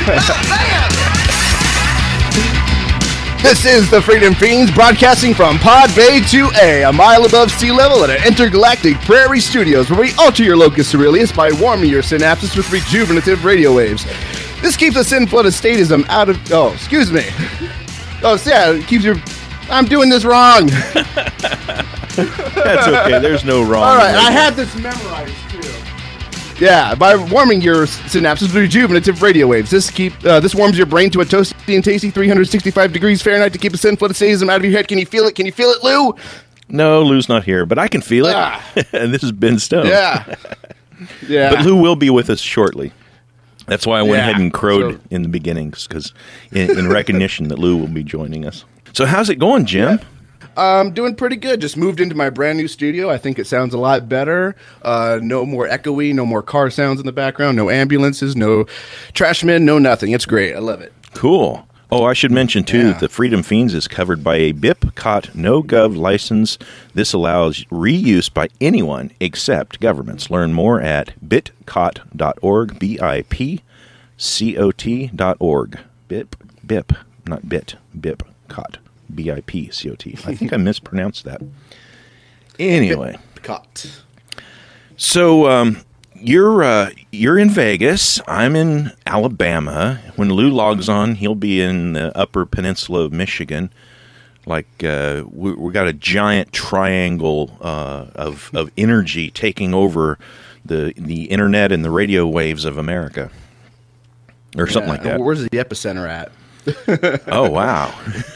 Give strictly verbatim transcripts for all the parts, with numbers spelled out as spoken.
This is the Freedom Fiends broadcasting from Pod Bay two A, a mile above sea level at our intergalactic prairie studios, where we alter your locus coeruleus by warming your synapses with rejuvenative radio waves. This keeps a sin flood of statism out of... Oh, excuse me. Oh, so yeah, it keeps your... I'm doing this wrong. That's okay. There's no wrong. All right, I had this memorized, too. Yeah, by warming your synapses with rejuvenative radio waves. This keep uh, this warms your brain to a toasty and tasty three hundred sixty-five degrees Fahrenheit to keep a sin flood of statism out of your head. Can you feel it? Can you feel it, Lou? No, Lou's not here, but I can feel it. Ah. And this is Ben Stone. Yeah. Yeah. But Lou will be with us shortly. That's why I went Yeah. ahead and crowed So- in the beginning, because in, in recognition that Lou will be joining us. So how's it going, Jim? Yeah. Um, doing pretty good. Just moved into my brand new studio. I think it sounds a lot better. Uh, no more echoey, no more car sounds in the background, no ambulances, no trash men, no nothing. It's great. I love it. Cool. Oh, I should mention, too, Yeah. that the Freedom Fiends is covered by a B I P C O T no-gov license. This allows reuse by anyone except governments. Learn more at bitcot dot org, B I P C O T dot org. B I P, B I P, not bit, B I P C O T. B I P C O T. I think I mispronounced that. Anyway. Cut. So, um, you're uh, you're in Vegas. I'm in Alabama. When Lou logs on, he'll be in the Upper Peninsula of Michigan. Like, uh, we, we got a giant triangle uh, of of energy taking over the the internet and the radio waves of America. Or something Yeah, like that. Where's the epicenter at? Oh, wow.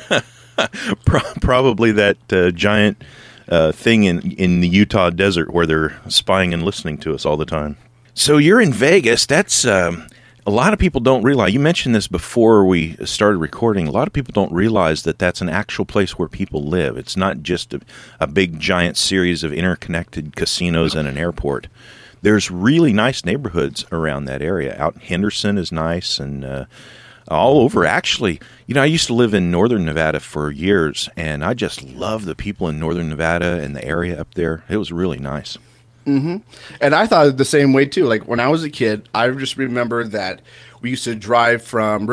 Pro- probably that uh, giant uh, thing in, in the Utah desert where they're spying and listening to us all the time. So you're in Vegas. That's um, a lot of people don't realize. You mentioned this before we started recording. A lot of people don't realize that that's an actual place where people live. It's not just a, a big giant series of interconnected casinos and an airport. There's really nice neighborhoods around that area. Out in Henderson is nice, and uh, all over. Actually, you know, I used to live in northern Nevada for years, and I just love the people in northern Nevada and the area up there. It was really nice. Mm-hmm. And I thought the same way, too. Like, when I was a kid, I just remember that we used to drive from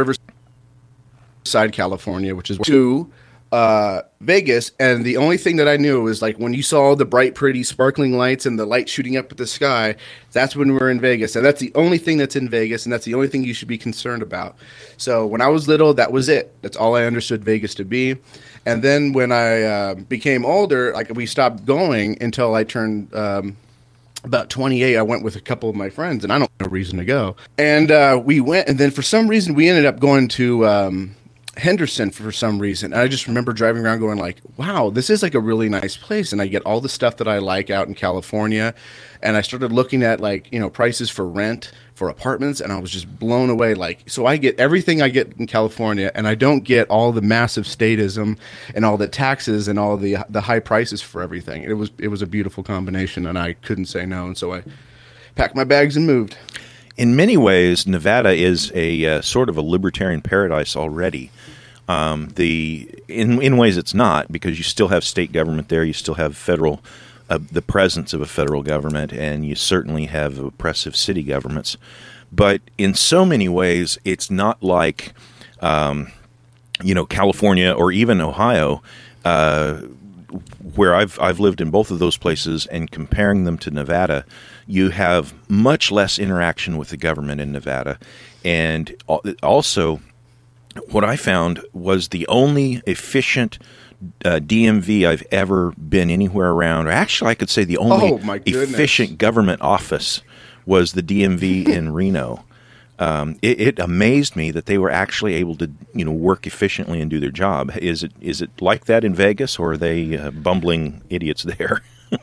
Riverside, California, which is to uh, Vegas, and the only thing that I knew was, like, when you saw the bright, pretty, sparkling lights and the light shooting up at the sky, that's when we were in Vegas. And that's the only thing that's in Vegas, and that's the only thing you should be concerned about. So when I was little, that was it. That's all I understood Vegas to be. And then when I uh, became older, like, we stopped going until I turned... Um, about twenty-eight, I went with a couple of my friends, and I don't have no reason to go. And uh, we went, and then for some reason, we ended up going to um, Henderson for some reason. And I just remember driving around going like, wow, this is like a really nice place. And I get all the stuff that I like out in California. And I started looking at, like, you know, prices for rent for apartments, and I was just blown away. Like, so I get everything I get in California, and I don't get all the massive statism and all the taxes and all the the high prices for everything. It was it was a beautiful combination, and I couldn't say no. And so I packed my bags and moved. In many ways, Nevada is a uh, sort of a libertarian paradise already. Um, the in in ways it's not, because you still have state government there, you still have federal. Uh, the presence of a federal government, and you certainly have oppressive city governments. But in so many ways, it's not like, um, you know, California or even Ohio, uh, where I've I've lived in both of those places, and comparing them to Nevada, you have much less interaction with the government in Nevada. And also, what I found was the only efficient Uh, D M V I've ever been anywhere around, or actually I could say the only Oh, my goodness. efficient government office was the D M V in Reno. Um, it, it amazed me that they were actually able to, you know, work efficiently and do their job. Is it is it like that in Vegas, or are they uh, bumbling idiots there?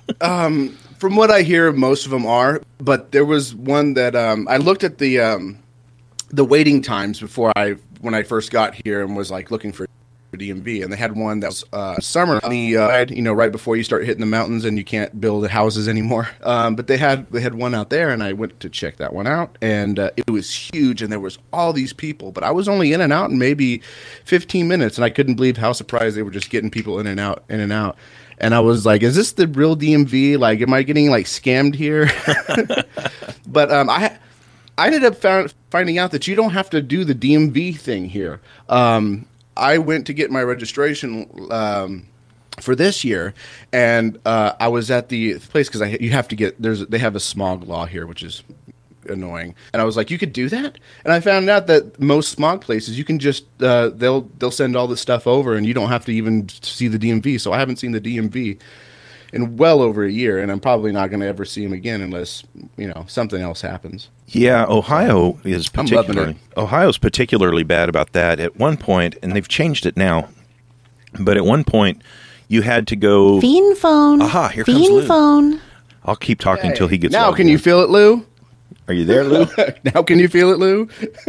um, from what I hear, most of them are. But there was one that um, I looked at the um, the waiting times before I when I first got here and was like looking for D M V, and they had one that was uh, summer on the uh, you know, right before you start hitting the mountains and you can't build houses anymore. Um, but they had they had one out there, and I went to check that one out, and uh, it was huge, and there was all these people. But I was only in and out in maybe fifteen minutes, and I couldn't believe how surprised they were just getting people in and out, in and out. And I was like, "Is this the real D M V? Like, am I getting like scammed here?" But um, I I ended up found, finding out that you don't have to do the D M V thing here. Um, I went to get my registration um, for this year, and uh, I was at the place because I you have to get there's they have a smog law here, which is annoying. And I was like, you could do that? And I found out that most smog places you can just uh, they'll they'll send all this stuff over, and you don't have to even see the D M V. So I haven't seen the D M V in well over a year, and I'm probably not going to ever see him again unless, you know, something else happens. Yeah, Ohio is I'm loving particularly it. Ohio's particularly bad about that. At one point, and they've changed it now, but at one point you had to go. Fiend phone. Aha, here comes Fiend Lou. phone. I'll keep talking Hey, until he gets. now logged can in. you feel it, Lou? Are you there, Lou? Now can you feel it, Lou?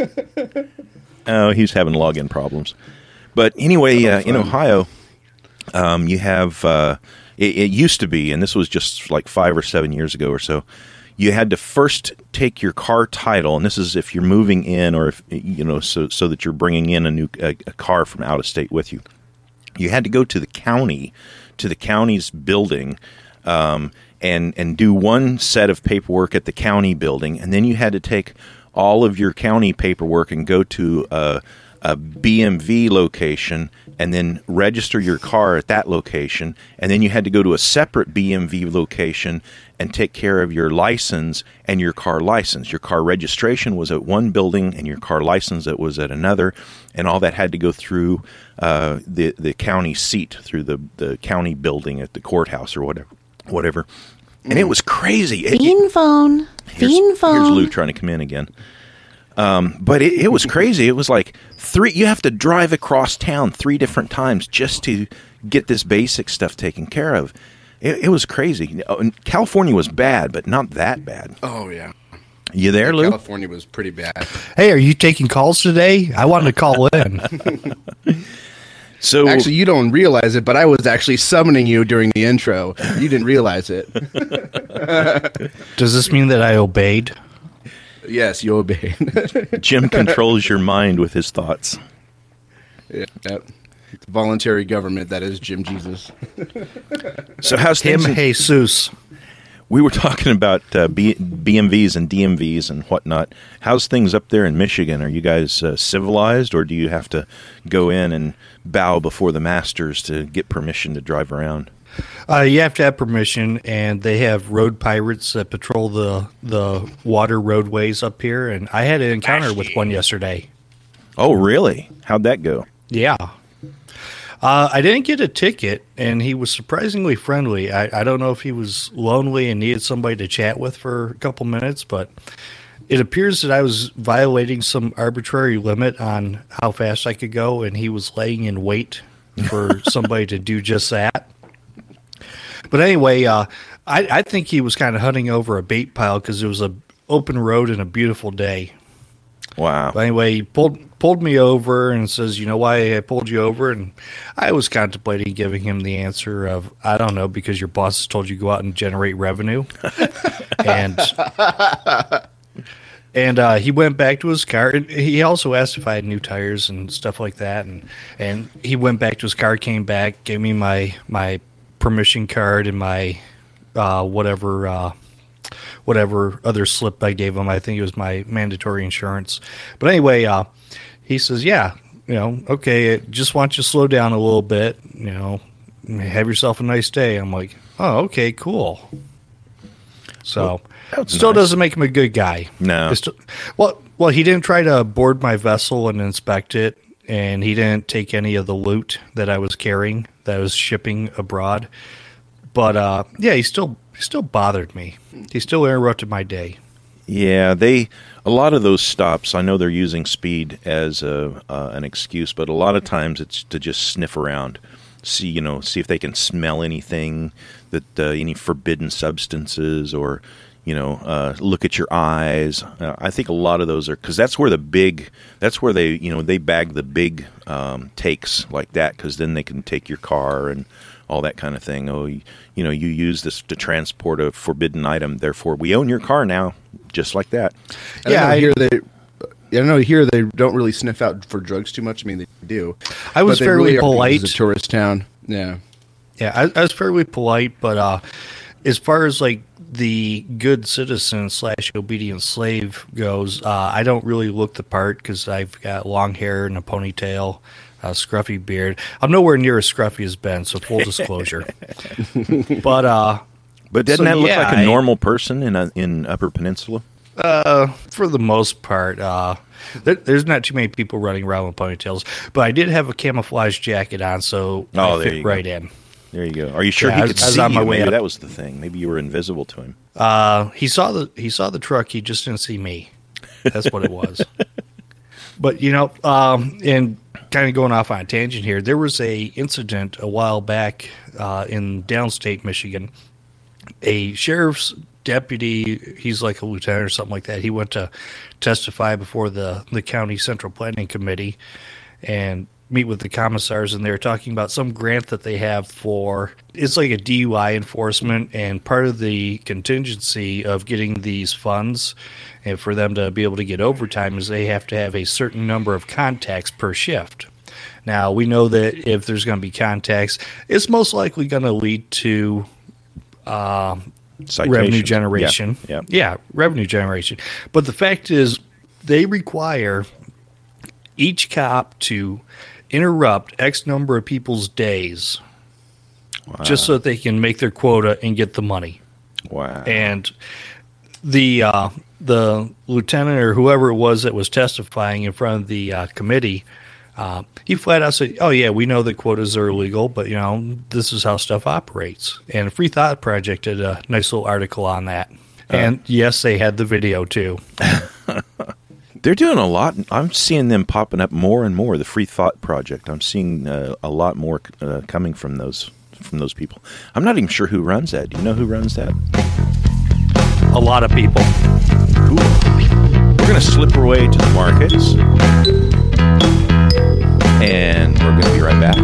Oh, he's having login problems. But anyway, uh, in Ohio, um, you have. Uh, it, it used to be, and this was just like five or seven years ago or so. You had to first take your car title, and this is if you're moving in, or if you know, so so that you're bringing in a new a, a car from out of state with you. You had to go to the county, to the county's building, um, and and do one set of paperwork at the county building, and then you had to take all of your county paperwork and go to a, a B M V location and then register your car at that location, and then you had to go to a separate B M V location and take care of your license and your car license. Your car registration was at one building, and your car license it was at another, and all that had to go through uh, the the county seat, through the, the county building at the courthouse or whatever. Whatever, and it was crazy. It- Fiend phone. Here's, Fiend phone. here's Lou trying to come in again. Um, but it, it was crazy. It was like three. You have to drive across town three different times just to get this basic stuff taken care of. It, it was crazy. Oh, and California was bad, but not that bad. Oh, yeah. You there, Lou? California was pretty bad. Hey, are you taking calls today? I wanted to call in. So Actually, you don't realize it, but I was actually summoning you during the intro. You didn't realize it. Does this mean that I obeyed? Yes, you obeyed. Jim controls your mind with his thoughts. Yeah, yep. It's voluntary government, that is Jim Jesus. So how's Him, things? in- Jesus. we were talking about uh, B- BMVs and D M Vs and whatnot. How's things up there in Michigan? Are you guys uh, civilized, or do you have to go in and bow before the masters to get permission to drive around? Uh, you have to have permission, and they have road pirates that patrol the the water roadways up here. And I had an encounter with one yesterday. Oh, really? How'd that go? Yeah. Uh, I didn't get a ticket, and he was surprisingly friendly. I, I don't know if he was lonely and needed somebody to chat with for a couple minutes, but it appears that I was violating some arbitrary limit on how fast I could go, and he was laying in wait for somebody to do just that. But anyway, uh, I, I think he was kind of hunting over a bait pile because it was a open road and a beautiful day. Wow. But anyway, he pulled pulled me over and says, "You know why I pulled you over?" And I was contemplating giving him the answer of, "I don't know, because your boss has told you to go out and generate revenue." and and uh, he went back to his car. And he also asked if I had new tires and stuff like that. And and he went back to his car, came back, gave me my my permission card and my uh, whatever. Uh, whatever other slip I gave him. I think it was my mandatory insurance. But anyway, uh, he says, yeah, you know, okay, just want you to slow down a little bit, you know, have yourself a nice day. I'm like, oh, okay, cool. So, Well, that's still nice. doesn't make him a good guy. No. It's still- well, well, he didn't try to board my vessel and inspect it, and he didn't take any of the loot that I was carrying, that I was shipping abroad. But, uh, yeah, he still he still bothered me. He still interrupted my day. Yeah, they a lot of those stops. I know they're using speed as a, uh, an excuse, but a lot of times it's to just sniff around, see you know, see if they can smell anything that uh, any forbidden substances, or you know, uh, look at your eyes. Uh, I think a lot of those are because that's where the big, that's where they you know they bag the big um, takes like that, because then they can take your car and all that kind of thing. Oh, you, you know, you use this to transport a forbidden item, therefore we own your car now, just like that. And Yeah, I know I- here they. I know here they don't really sniff out for drugs too much. I mean, they do. I was But they fairly really are because polite. It's a tourist town. Yeah. Yeah, I, I was fairly polite, but uh, as far as like the good citizen slash obedient slave goes, uh, I don't really look the part because I've got long hair and a ponytail, a scruffy beard. I'm nowhere near as scruffy as Ben, so full disclosure. but uh, but doesn't so, that look yeah, like a I- normal person in a, in Upper Peninsula? Uh, for the most part, uh, there, there's not too many people running around with ponytails. But I did have a camouflage jacket on, so Oh, I there fit you go. right in. There you go. Are you sure Yeah, he I could was- I was see on my you? way Maybe up. that was the thing. Maybe you were invisible to him. Uh, he saw the he saw the truck. He just didn't see me. That's what it was. But you know, um, and kind of going off on a tangent here, there was a incident a while back uh, in downstate Michigan. A sheriff's deputy, he's like a lieutenant or something like that. He went to testify before the the county central planning committee and meet with the commissars, and they were talking about some grant that they have for, it's like a D U I enforcement, and part of the contingency of getting these funds and for them to be able to get overtime is they have to have a certain number of contacts per shift. Now, we know that if there's going to be contacts, it's most likely going to lead to uh, Citations. revenue generation. Yeah. yeah, revenue generation. But the fact is, they require each cop to interrupt X number of people's days just so that they can make their quota and get the money. Wow. And the uh, the lieutenant or whoever it was that was testifying in front of the uh, committee, uh, he flat out said, "Oh yeah, we know that quotas are illegal, but you know this is how stuff operates." And Free Thought Project did a nice little article on that. And yes, they had the video too. They're doing a lot. I'm seeing them popping up more and more. The Free Thought Project. I'm seeing uh, a lot more uh, coming from those from those people. I'm not even sure who runs that. Do you know who runs that? A lot of people. Cool. We're going to slip our way to the markets, and we're going to be right back.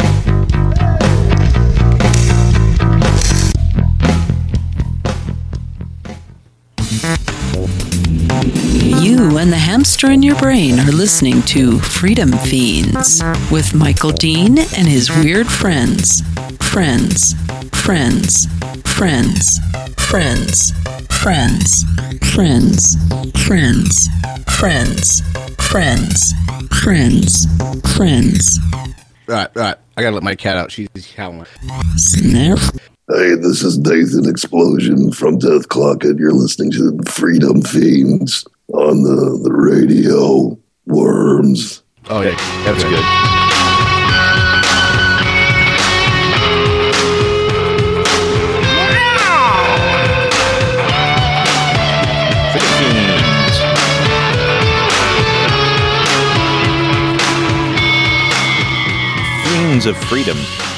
You and the hamster in your brain are listening to Freedom Fiends with Michael Dean and his weird friends. Friends, friends, friends, friends, friends, friends, friends, friends, friends, friends, friends. All right, all right. I gotta let my cat out. She's howling. Snap. Hey, this is Nathan Explosion from Death Clock, and you're listening to the Freedom Fiends on the, the radio. Worms. Oh yeah, That's good. Philippines. Fiends of freedom.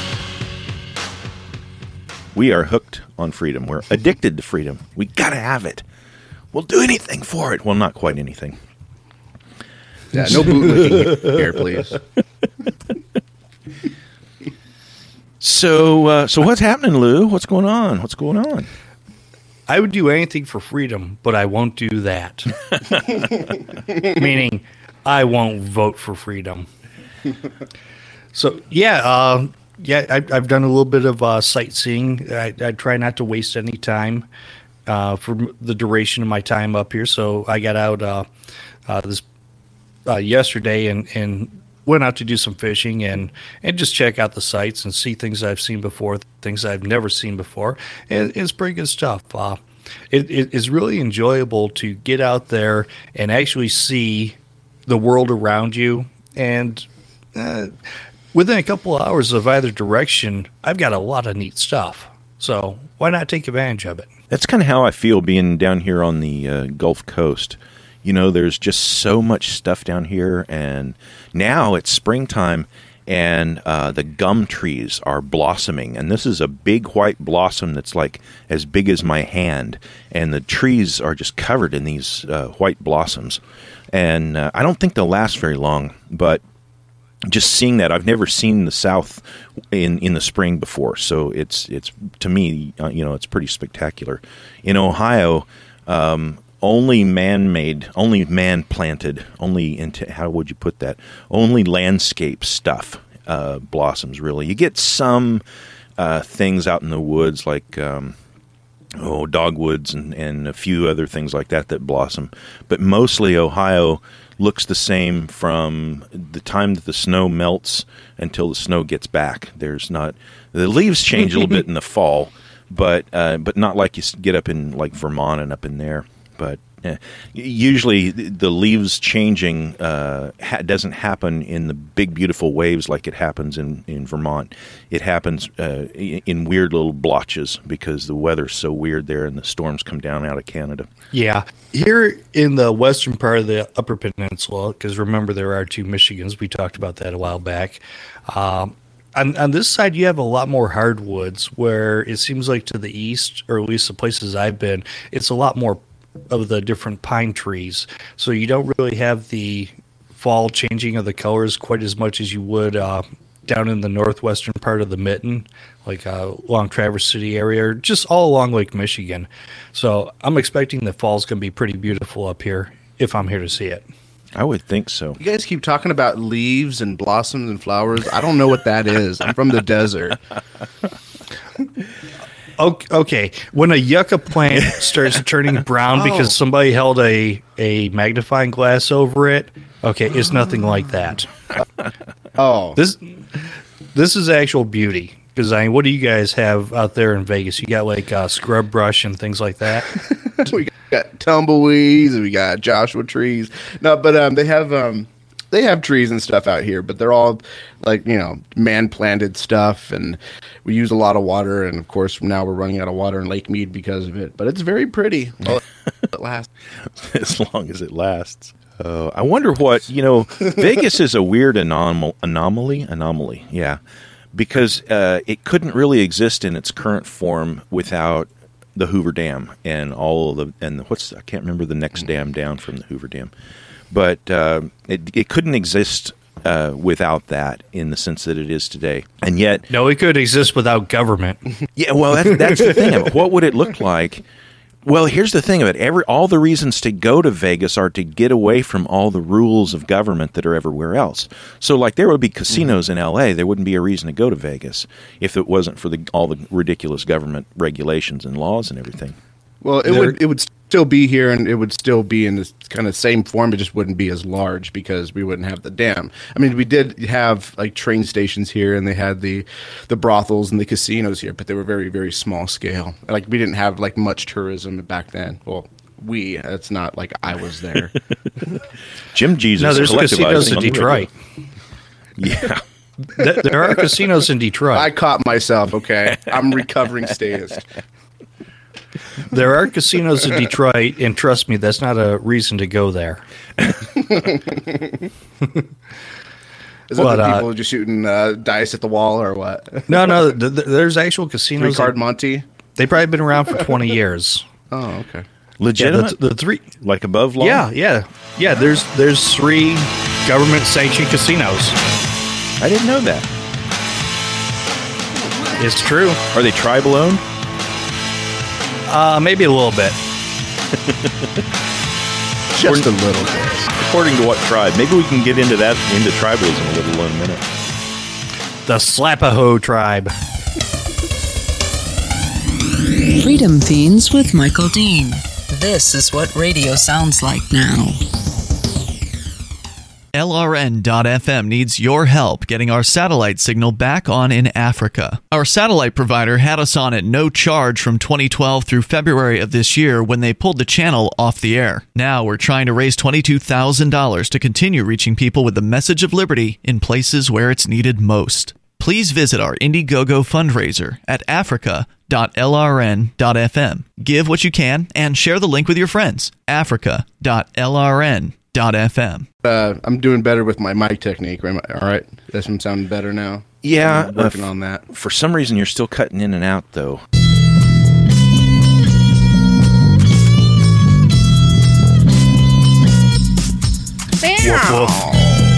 We are hooked on freedom. We're addicted to freedom. We gotta have it. We'll do anything for it. Well, not quite anything. Yeah, no bootlicking here, please. So, uh, so what's happening, Lou? What's going on? What's going on? I would do anything for freedom, but I won't do that. Meaning, I won't vote for freedom. So, yeah, uh, yeah, I, I've done a little bit of uh, sightseeing. I, I try not to waste any time uh, for the duration of my time up here. So I got out uh, uh, this uh, yesterday and, and went out to do some fishing and, and just check out the sights and see things I've seen before, things I've never seen before. And it's pretty good stuff. Uh, it, it is really enjoyable to get out there and actually see the world around you. And uh, within a couple of hours of either direction, I've got a lot of neat stuff. So why not take advantage of it? That's kind of how I feel being down here on the uh, Gulf Coast. You know, there's just so much stuff down here, and now it's springtime, and uh, the gum trees are blossoming, and this is a big white blossom that's like as big as my hand, and the trees are just covered in these uh, white blossoms, and uh, I don't think they'll last very long, but just seeing that, I've never seen the South in, in the spring before, so it's it's to me, uh, you know, it's pretty spectacular. In Ohio, um, only man-made, only man-planted, only into how would you put that? Only landscape stuff uh, blossoms. Really, you get some uh, things out in the woods, like um, oh, dogwoods and, and a few other things like that that blossom. But mostly Ohio looks the same from the time that the snow melts until the snow gets back. There's not the leaves change a little bit in the fall, but uh, but not like you get up in like Vermont and up in there. But uh, usually the leaves changing uh, ha- doesn't happen in the big beautiful waves like it happens in, in Vermont. It happens uh, in weird little blotches because the weather's so weird there and the storms come down out of Canada. Yeah. Here in the western part of the Upper Peninsula, because remember there are two Michigans, we talked about that a while back. Um, on, on this side, you have a lot more hardwoods, where it seems like to the east, or at least the places I've been, it's a lot more of the different pine trees. So you don't really have the fall changing of the colors quite as much as you would uh, down in the northwestern part of the Mitten, like uh, along Traverse City area, or just all along Lake Michigan. So I'm expecting the fall's going to be pretty beautiful up here if I'm here to see it. I would think so. You guys keep talking about leaves and blossoms and flowers. I don't know what that is. I'm from the desert. Okay, when a yucca plant starts turning brown oh. because somebody held a, a magnifying glass over it, okay, it's nothing like that. Oh. This this is actual beauty. Because, I mean, what do you guys have out there in Vegas? You got, like, uh, scrub brush and things like that? We got tumbleweeds and we got Joshua trees. No, but um, they have um, they have trees and stuff out here, but they're all, like, you know, man-planted stuff, and we use a lot of water, and, of course, now we're running out of water in Lake Mead because of it. But it's very pretty. Well, it lasts. As long as it lasts. Uh, I wonder what, you know, Vegas is a weird anom- anomaly. Anomaly, yeah. Because uh, it couldn't really exist in its current form without the Hoover Dam and all of the and the, what's I can't remember the next dam down from the Hoover Dam, but uh, it it couldn't exist uh, without that in the sense that it is today. And yet, no, it could exist without government. Yeah, well, that's, that's the thing of it. What would it look like? Well, here's the thing of it. Every all the reasons to go to Vegas are to get away from all the rules of government that are everywhere else. So, like, there would be casinos in L A. There wouldn't be a reason to go to Vegas if it wasn't for the all the ridiculous government regulations and laws and everything. Well, it there, would it would still be here, and it would still be in this kind of same form. It just wouldn't be as large because we wouldn't have the dam. I mean, we did have like train stations here, and they had the the brothels and the casinos here, but they were very very small scale. Like we didn't have like much tourism back then. Well, we it's not like I was there. Jim Jesus. No, there's casinos in Detroit. Yeah. There are casinos in Detroit. I caught myself. Okay, I'm recovering statist. There are casinos in Detroit, and trust me, that's not a reason to go there. Is that But, the uh, people just shooting uh, dice at the wall or what? No, no, th- th- there's actual casinos. Three card Monty? They've probably been around for twenty years. Oh, okay. Legitimate? Yeah, the, the three, like above law? yeah, yeah, yeah. There's there's three government sanctioned casinos. I didn't know that. It's true. Are they tribal owned? Uh, maybe a little bit. Just a little bit. According to what tribe? Maybe we can get into that, into tribalism a little in a minute. The Slapaho tribe. Freedom Fiends with Michael Dean. This is what radio sounds like now. L R N dot F M needs your help getting our satellite signal back on in Africa. Our satellite provider had us on at no charge from twenty twelve through February of this year when they pulled the channel off the air. Now we're trying to raise twenty-two thousand dollars to continue reaching people with the message of liberty in places where it's needed most. Please visit our Indiegogo fundraiser at africa dot L R N dot F M. Give what you can and share the link with your friends. africa dot L R N dot F M. Uh, I'm doing better with my mic technique. All right, that's I'm sounding better now. Yeah, I'm working uh, on that. For some reason, you're still cutting in and out, though. Woof, woof.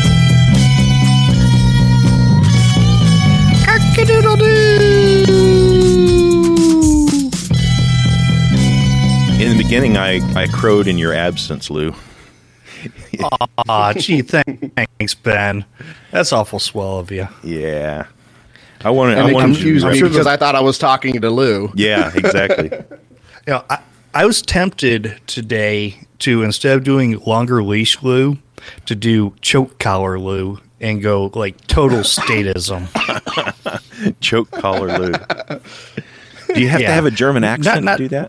In the beginning, I, I crowed in your absence, Lou. Aw, gee, thanks, Ben. That's awful swell of you. Yeah. I wanted, And I it wanted confused you me to, because I thought I was talking to Lou. Yeah, exactly. You know, I, I was tempted today to, instead of doing longer leash Lou, to do choke collar Lou and go like total statism. Choke collar Lou. Do you have Yeah. to have a German accent not- to do that?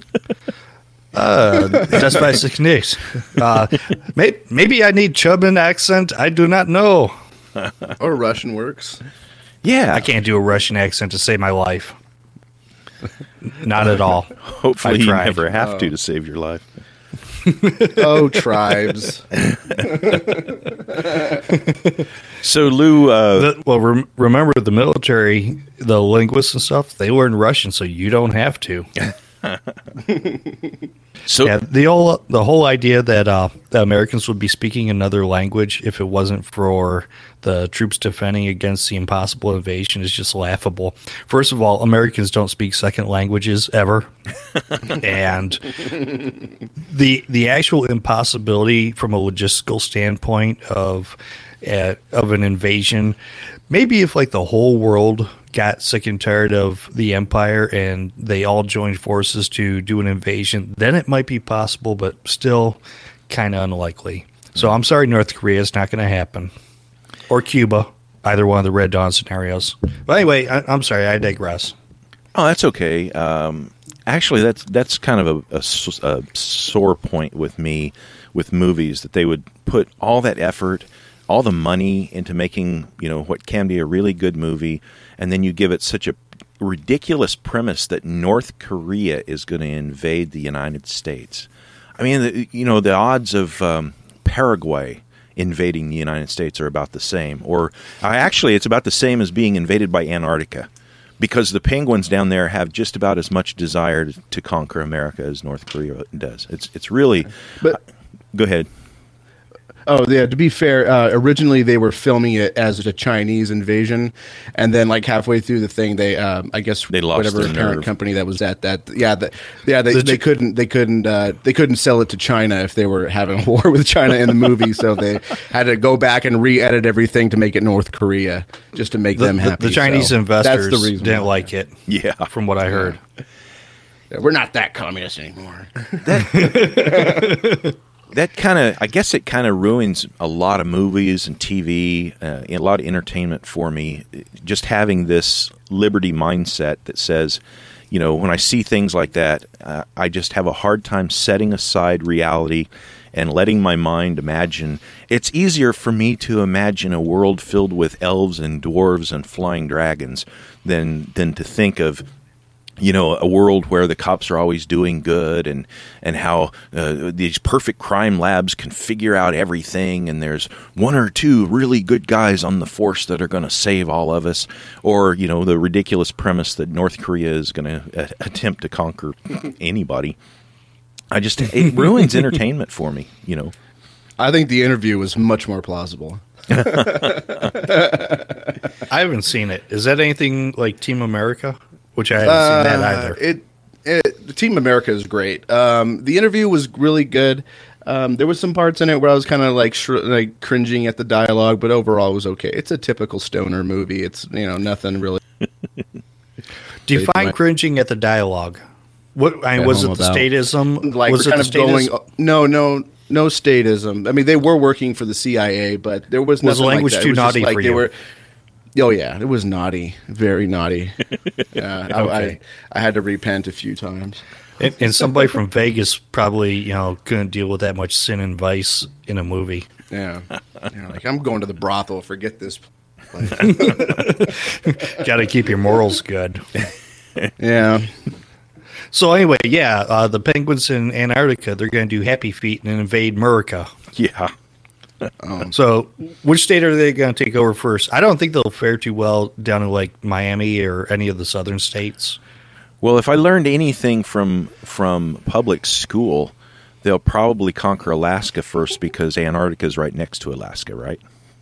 Uh, that's basic news. Uh, may, maybe I need Chubman accent. I do not know. Or Russian works. Yeah. I can't do a Russian accent to save my life. Not at all. Hopefully I you tried. never have to to save your life. Oh, tribes. So Lou, uh, The- well, rem- remember the military, the linguists and stuff, they learn Russian, so you don't have to. so Yeah, the whole the whole idea that uh, the Americans would be speaking another language if it wasn't for the troops defending against the impossible invasion is just laughable. First of all, Americans don't speak second languages ever, and the the actual impossibility from a logistical standpoint of uh, of an invasion. Maybe if like the whole world got sick and tired of the empire and they all joined forces to do an invasion, then it might be possible, but still kind of unlikely. So I'm sorry, North Korea, it's not going to happen. Or Cuba, either one of the Red Dawn scenarios. But anyway, I, I'm sorry, I digress. oh, that's okay. Um, actually, that's that's kind of a, a s- a sore point with me with movies, that they would put all that effort, all the money into making, you know, what can be a really good movie, and then you give it such a ridiculous premise that North Korea is going to invade the United States. I mean, the, you know, the odds of um, Paraguay invading the United States are about the same. Or uh, actually, it's about the same as being invaded by Antarctica, because the penguins down there have just about as much desire to conquer America as North Korea does. It's it's really. But Go ahead. Oh, yeah. To be fair, uh, originally they were filming it as a Chinese invasion, and then like halfway through the thing, they, um, I guess, They lost whatever their parent nerve. company that was at that, yeah, the, yeah, they, The they Ch- couldn't, they couldn't, uh, they couldn't sell it to China if they were having a war with China in the movie, so they had to go back and re-edit everything to make it North Korea, just to make The, them the- happy. the Chinese So investors that's the reason didn't why. like it, Yeah. from what I heard. Yeah, we're not that communist anymore. That kind of, I guess it kind of ruins a lot of movies and T V, uh, a lot of entertainment for me. Just having this liberty mindset that says, you know, when I see things like that, uh, I just have a hard time setting aside reality and letting my mind imagine. It's easier for me to imagine a world filled with elves and dwarves and flying dragons than than to think of, you know, a world where the cops are always doing good, and and how uh, these perfect crime labs can figure out everything, and there's one or two really good guys on the force that are going to save all of us, or, you know, the ridiculous premise that North Korea is going to uh, attempt to conquer anybody. I just, it ruins entertainment for me, you know. I think the interview was much more plausible. I haven't seen it. Is that anything like Team America? Which I haven't seen that Uh, either. It, it, Team America is great. Um, the interview was really good. Um, there was some parts in it where I was kind of like sh- like cringing at the dialogue, but overall it was okay. It's a typical stoner movie. It's, you know, nothing really. Define like- cringing at the dialogue. What I mean, At was it home the about. statism? Like was we're it kind the of going. statism? No, no, no statism. I mean, they were working for the C I A, but there was Was nothing the language like that. too It was just naughty like for they you? Were, oh yeah, it was naughty, very naughty. Yeah, I, Okay. I, I had to repent a few times. And, and somebody from Vegas probably, you know, couldn't deal with that much sin and vice in a movie. Yeah, yeah, like I'm going to the brothel. Forget this. place. Got to keep your morals good. Yeah. So anyway, yeah, uh, the penguins in Antarctica, they're going to do Happy Feet and invade America. Yeah. So which state are they going to take over first? I don't think they'll fare too well down in like Miami or any of the southern states. Well, if I learned anything from from public school, they'll probably conquer Alaska first, because Antarctica is right next to Alaska, right?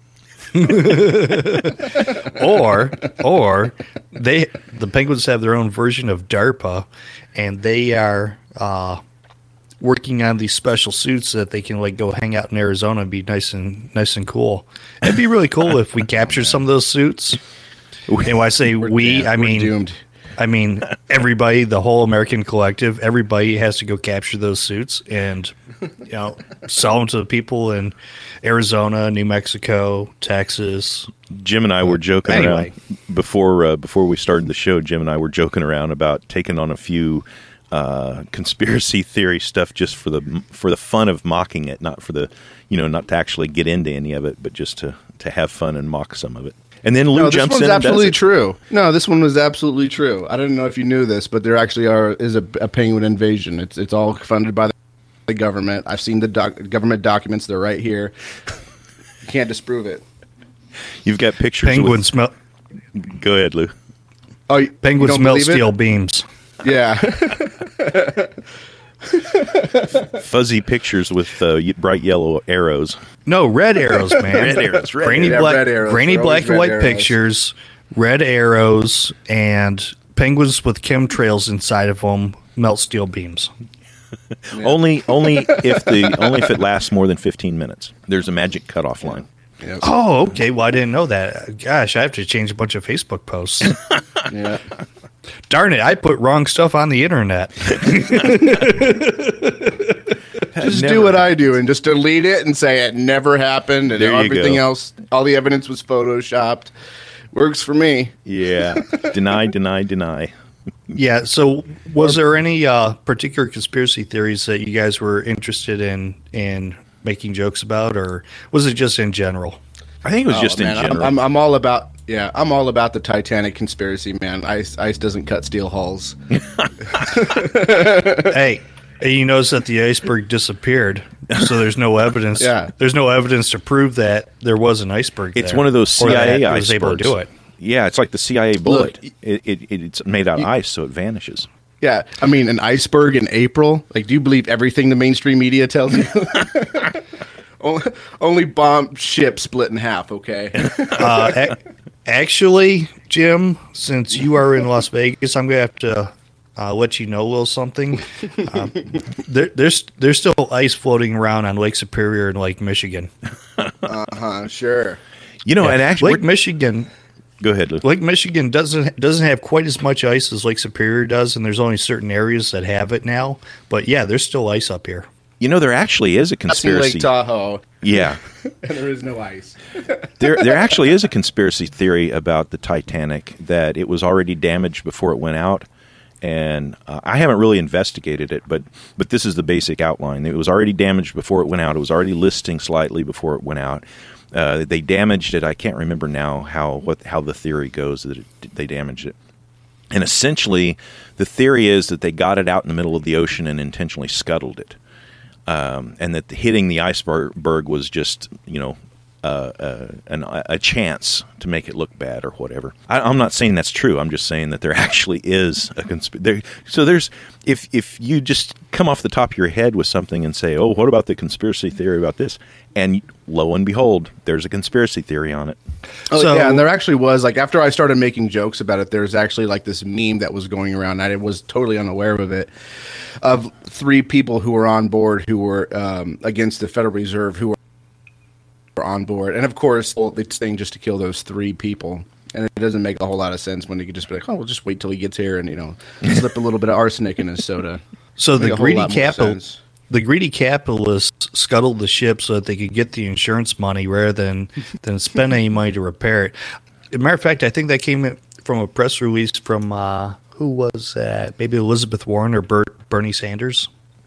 or or they the penguins have their own version of DARPA, and they are uh, working on these special suits so that they can like go hang out in Arizona and be nice and nice and cool. It'd be really cool if we captured some of those suits. And when I say we, Yeah, I we're mean doomed. I mean, everybody, the whole American collective, everybody has to go capture those suits and, you know, sell them to the people in Arizona, New Mexico, Texas. Jim and I were joking Anyway. around before uh, before we started the show. Jim and I were joking around about taking on a few uh, conspiracy theory stuff just for the for the fun of mocking it, not for the you know not to actually get into any of it, but just to to have fun and mock some of it. And then Lou No, this jumps one's in and does absolutely it. true. No, this one was absolutely true. I didn't know if you knew this, but there actually are is a, a penguin invasion. It's it's all funded by the government. I've seen the doc, government documents. They're right here. You can't disprove it. You've got pictures. Penguins smell. With, go ahead, Lou. Oh, you, Penguins you don't smell believe it? steel beams. Yeah. Fuzzy pictures with uh, y- bright yellow arrows. No, red arrows, man. Red arrows, red grainy arrows. black, Yeah, red arrows. grainy They're black always and red white arrows. pictures, red arrows, and penguins with chemtrails inside of them melt steel beams. Only, only if the only if it lasts more than fifteen minutes. There's a magic cutoff line. Yep. Oh, okay. Well, I didn't know that. Gosh, I have to change a bunch of Facebook posts. Yeah. Darn it, I put wrong stuff on the internet. Just Never. do what I do and just delete it and say it never happened and There you everything go. else, all the evidence was photoshopped. Works for me. Yeah. Deny, deny, deny. Yeah, so was there any uh, particular conspiracy theories that you guys were interested in in making jokes about, or was it just in general? I think it was Oh, just man, in I'm, general. I'm, I'm all about yeah. I'm all about the Titanic conspiracy, man. Ice ice doesn't cut steel hulls. Hey, you notice that the iceberg disappeared, so there's no evidence. Yeah. There's no evidence to prove that there was an iceberg It's there, one of those or C I A that it icebergs. was able to do it. Yeah, it's like the C I A bullet. Look, it, it, it's made out of ice, so it vanishes. Yeah, I mean an iceberg in April. Like, do you believe everything the mainstream media tells you? only, only bomb ship split in half. Okay. Uh, ac- actually, Jim, since you are in Las Vegas, I'm going to have to uh, let you know a little something. Uh, there, there's there's still ice floating around on Lake Superior and Lake Michigan. Uh huh. Sure. You know, Yeah, and actually, Lake Michigan, go ahead, Lou. Lake Michigan doesn't doesn't have quite as much ice as Lake Superior does, and there's only certain areas that have it now. But yeah, there's still ice up here. You know, there actually is a That's in conspiracy. Lake Tahoe, Yeah, and there is no ice. there there actually is a conspiracy theory about the Titanic that it was already damaged before it went out. And uh, I haven't really investigated it, but but this is the basic outline. It was already damaged before it went out. It was already listing slightly before it went out. Uh, they damaged it. I can't remember now how what how the theory goes that it, they damaged it. And essentially, the theory is that they got it out in the middle of the ocean and intentionally scuttled it, um, and that hitting the iceberg was just you know uh, uh, an, a chance to make it look bad or whatever. I, I'm not saying that's true. I'm just saying that there actually is a conspiracy. So there's if if you just come off the top of your head with something and say, "Oh, what about the conspiracy theory about this?" and lo and behold, there's a conspiracy theory on it. Oh, So- yeah, and there actually was, like, after I started making jokes about it, there's actually, like, this meme that was going around. I was totally unaware of it, of three people who were on board who were um, against the Federal Reserve who were on board. And, of course, well, it's saying just to kill those three people. And it doesn't make a whole lot of sense when you could just be like, oh, we'll just wait till he gets here and, you know, slip a little bit of arsenic in his soda. So Make the a whole greedy lot more capital, sense. the greedy capitalists scuttled the ship so that they could get the insurance money rather than than spend any money to repair it. As a matter of fact, I think that came in from a press release from uh, who was that? Maybe Elizabeth Warren or Bert, Bernie Sanders.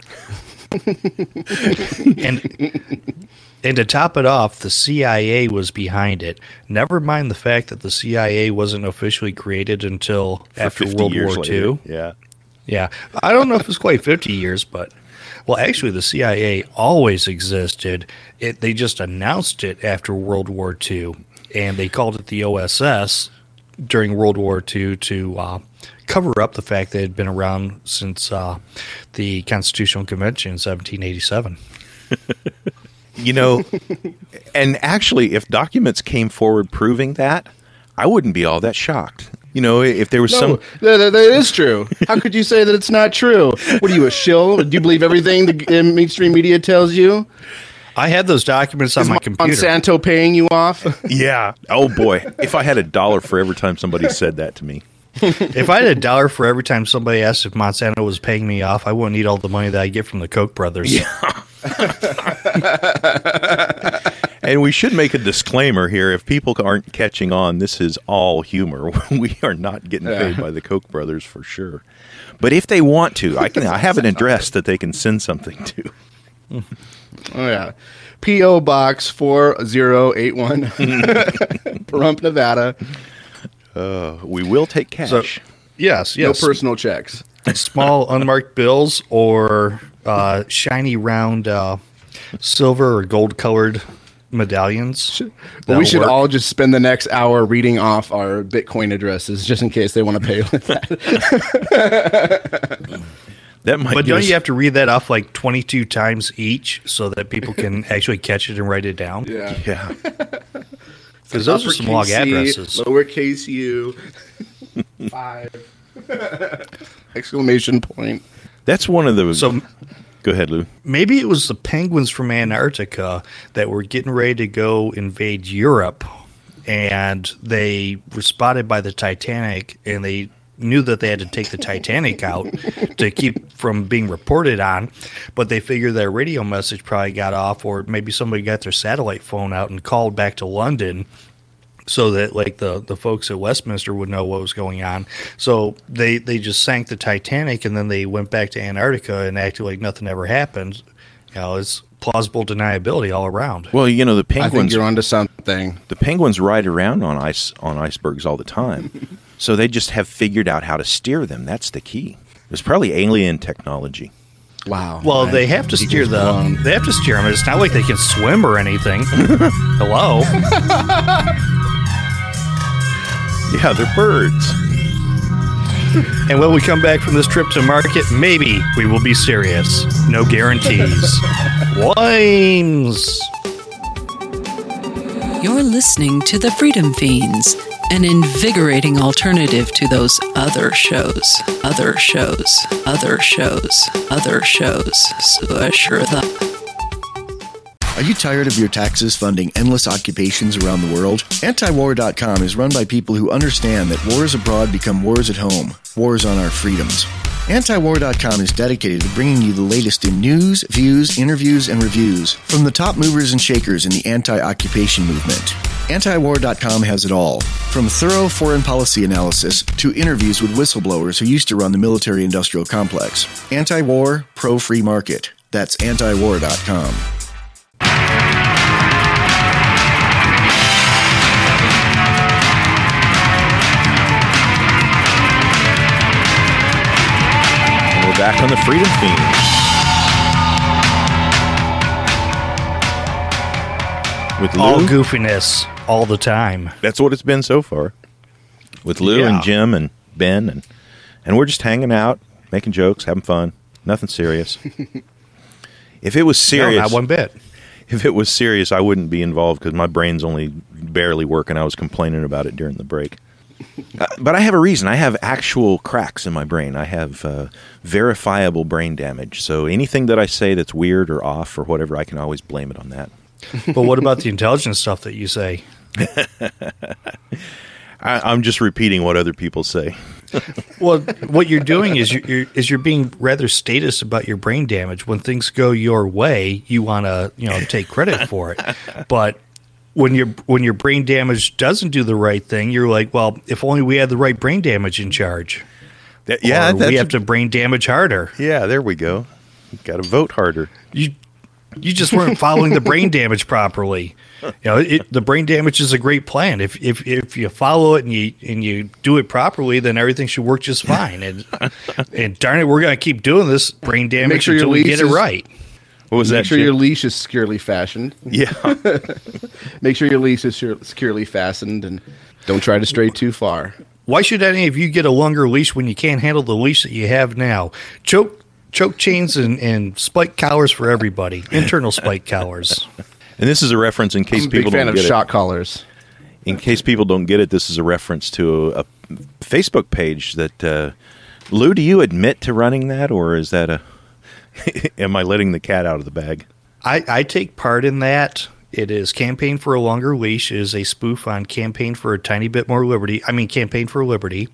and and to top it off, the C I A was behind it. Never mind the fact that the C I A wasn't officially created until For after fifty World years War later. Two. Yeah. Yeah, I don't know if it's quite fifty years, but well, actually, the C I A always existed. It they just announced it after World War Two, and they called it the O S S during World War Two to uh, cover up the fact that it had been around since uh, the Constitutional Convention in seventeen eighty-seven. You know, and actually, if documents came forward proving that, I wouldn't be all that shocked. You know, if there was No, some. that, that- that is true. How could you say that it's not true? What are you, a shill? Do you believe everything the uh, mainstream media tells you? I had those documents on Is my computer. Monsanto paying you off? Yeah. Oh boy. If I had a dollar for every time somebody said that to me. If I had a dollar for every time somebody asked if Monsanto was paying me off, I wouldn't need all the money that I get from the Koch brothers. Yeah. And we should make a disclaimer here. If people aren't catching on, this is all humor. We are not getting paid by the Koch brothers for sure. But if they want to, I can. I have an address that they can send something to. Oh, yeah. P O. Box four zero eight one, Pahrump, Nevada. Uh, we will take cash. So, yes, yes. No personal checks. Small unmarked bills or uh, shiny round uh, silver or gold colored medallions. Well, we should work. all just spend the next hour reading off our Bitcoin addresses just in case they want to pay with that. That might But give don't us- you have to read that off like twenty-two times each so that people can actually catch it and write it down? Yeah. Yeah. Because those are some long Uppercase C, addresses. Lowercase u. Five. Exclamation point. That's one of the. So Go ahead, Lou. maybe it was the penguins from Antarctica that were getting ready to go invade Europe, and they were spotted by the Titanic, and they knew that they had to take the Titanic out to keep from being reported on, but they figured their radio message probably got off, or maybe somebody got their satellite phone out and called back to London so that like the, the folks at Westminster would know what was going on. So they, they just sank the Titanic, and then they went back to Antarctica and acted like nothing ever happened. You know, it's plausible deniability all around. Well, you know the I think penguins. you're onto something. The penguins ride around on ice on icebergs all the time, so they just have figured out how to steer them. That's the key. It's probably alien technology. Wow. Well, Man, they have to he steer just the blown. they have to steer them. It's not like they can swim or anything. Hello. Yeah, they're birds. And when we come back from this trip to market, maybe we will be serious. No guarantees. Wimes. You're listening to The Freedom Fiends, an invigorating alternative to those other shows, other shows, other shows, other shows. So uh, sure the. Are you tired of your taxes funding endless occupations around the world? anti war dot com is run by people who understand that wars abroad become wars at home, wars on our freedoms. anti war dot com is dedicated to bringing you the latest in news, views, interviews, and reviews from the top movers and shakers in the anti-occupation movement. anti war dot com has it all, from thorough foreign policy analysis to interviews with whistleblowers who used to run the military-industrial complex. Anti-war, pro-free market. That's anti war dot com. We're back on the Freedom Fiends. With Lou. All goofiness all the time. That's what it's been so far. With Lou Yeah. and Jim and Ben, and and we're just hanging out, making jokes, having fun. Nothing serious. If it was No, serious, not one bit. if it was serious, I wouldn't be involved because my brain's only barely working. I was complaining about it during the break. Uh, but I have a reason. I have actual cracks in my brain. I have uh, verifiable brain damage. So anything that I say that's weird or off or whatever, I can always blame it on that. But what about the intelligent stuff that you say? I, I'm just repeating what other people say. Well, what you're doing is you're, you're is you're being rather statist about your brain damage. When things go your way, you want to you know take credit for it. But when your when your brain damage doesn't do the right thing, you're like, well, if only we had the right brain damage in charge. That, yeah, Or that's, we have to brain damage harder. yeah. There we go. Got to vote harder. You you just weren't following the brain damage properly. You know, it, the brain damage is a great plan. If if if you follow it and you and you do it properly, then everything should work just fine. And and darn it, we're gonna keep doing this brain damage sure your until we lease get it is- right. What was Make that? sure Jim? your leash is securely fastened. Yeah. Make sure your leash is sure- securely fastened, and don't try to stray too far. Why should any of you get a longer leash when you can't handle the leash that you have now? Choke choke chains and, and spike collars for everybody. Internal spike collars. And this is a reference in case I'm a big people fan don't of get shock it. collars. In case people don't get it, this is a reference to a, a Facebook page that uh, Lou. Do you admit to running that, or is that a? Am I letting the cat out of the bag? I, I take part in that. It is Campaign for a Longer Leash. It is a spoof on Campaign for a Tiny Bit More Liberty. I mean, Campaign for Liberty.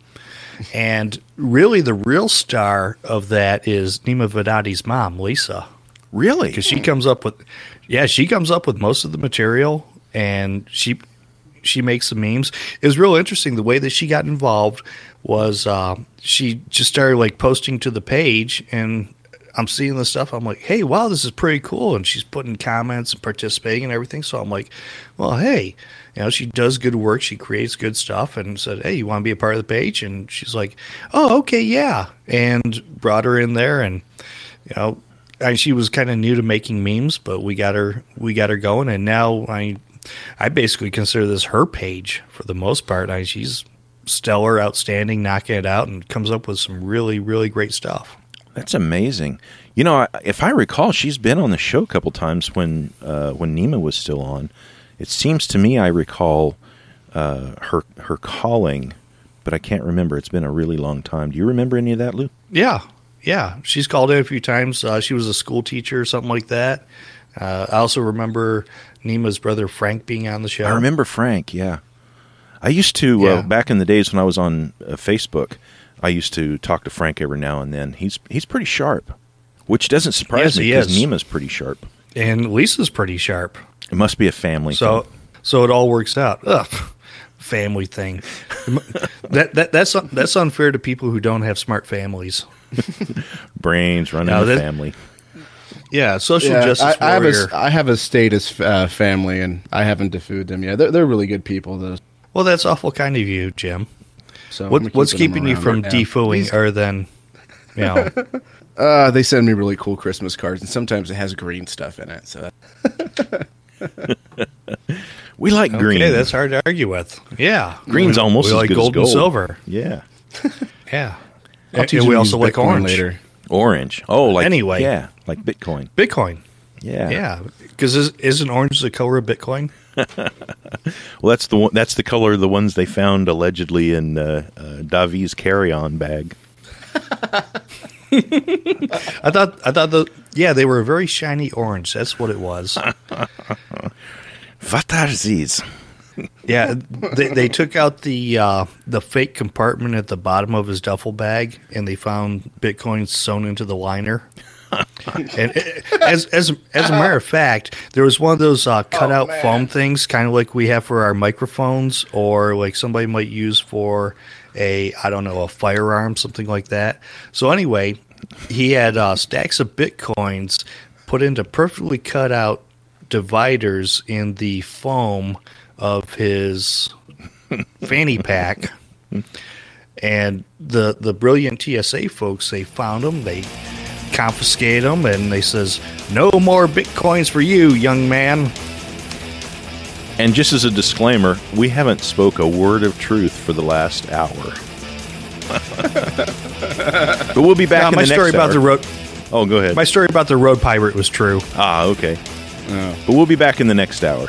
And really, the real star of that is Nima Vedati's mom, Lisa. Really? Because she comes up with, yeah, she comes up with most of the material, and she she makes the memes. It was real interesting. The way that she got involved was uh, she just started like posting to the page, and I'm seeing the stuff. I'm like, hey, wow, this is pretty cool. And she's putting comments and participating and everything. So I'm like, well, hey, you know, she does good work. She creates good stuff, and said, hey, you want to be a part of the page? And she's like, oh, okay, yeah. And brought her in there, and you know, I, she was kind of new to making memes, but we got her, we got her going, and now I, I basically consider this her page for the most part. I, she's stellar, outstanding, knocking it out, and comes up with some really, really great stuff. That's amazing. You know, if I recall, she's been on the show a couple times when uh, when Nima was still on. It seems to me I recall uh, her her calling, but I can't remember. It's been a really long time. Do you remember any of that, Lou? Yeah, yeah. She's called in a few times. Uh, she was a school teacher or something like that. Uh, I also remember Nima's brother Frank being on the show. I remember Frank, yeah. I used to, Yeah. uh, back in the days when I was on uh, Facebook, I used to talk to Frank every now and then. He's he's pretty sharp, which doesn't surprise Yes, me he because is. Nima's pretty sharp. And Lisa's pretty sharp. It must be a family So, thing. so it all works out. Ugh, family thing. that that that's that's unfair to people who don't have smart families. Brains running No, the that- family. Yeah, social Yeah, justice I, I have warrior. a I have a status uh, family, and I haven't defood them yet. They're, they're really good people. Those. Well, that's awful kind of you, Jim. So What, I'm what's keeping keeping them you around from right now. defooing These- other than, you know? Uh, they send me really cool Christmas cards, and sometimes it has green stuff in it. So We like green. Okay, that's hard to argue with. Yeah, Green's We- almost we as like good gold as gold. and silver. Yeah. Yeah, I'll and, teach and you we to also use like Bitcoin orange. later. Orange. Oh, like Anyway. yeah, like Bitcoin. Bitcoin. Yeah. Yeah, because is, isn't orange the color of Bitcoin? Well, that's the one, that's the color of the ones they found allegedly in uh, uh, Davi's carry-on bag. I thought I thought the yeah they were a very shiny orange. That's what it was. What are these? Yeah, they they took out the uh, the fake compartment at the bottom of his duffel bag, and they found Bitcoin sewn into the liner. And it, as as as a matter of fact, there was one of those uh, cutout man. foam things, kind of like we have for our microphones, or like somebody might use for a I don't know a firearm, something like that. So anyway, he had uh, stacks of Bitcoins put into perfectly cut out dividers in the foam of his fanny pack. And the the brilliant T S A folks, they found them, they confiscate them, and they says, no more Bitcoins for you, young man. And just as a disclaimer, we haven't spoke a word of truth for the last hour. But we'll be back Now, in my the story next about hour. the road Oh, go ahead. my story about the road pirate was true. ah, okay. But we'll be back in the next hour.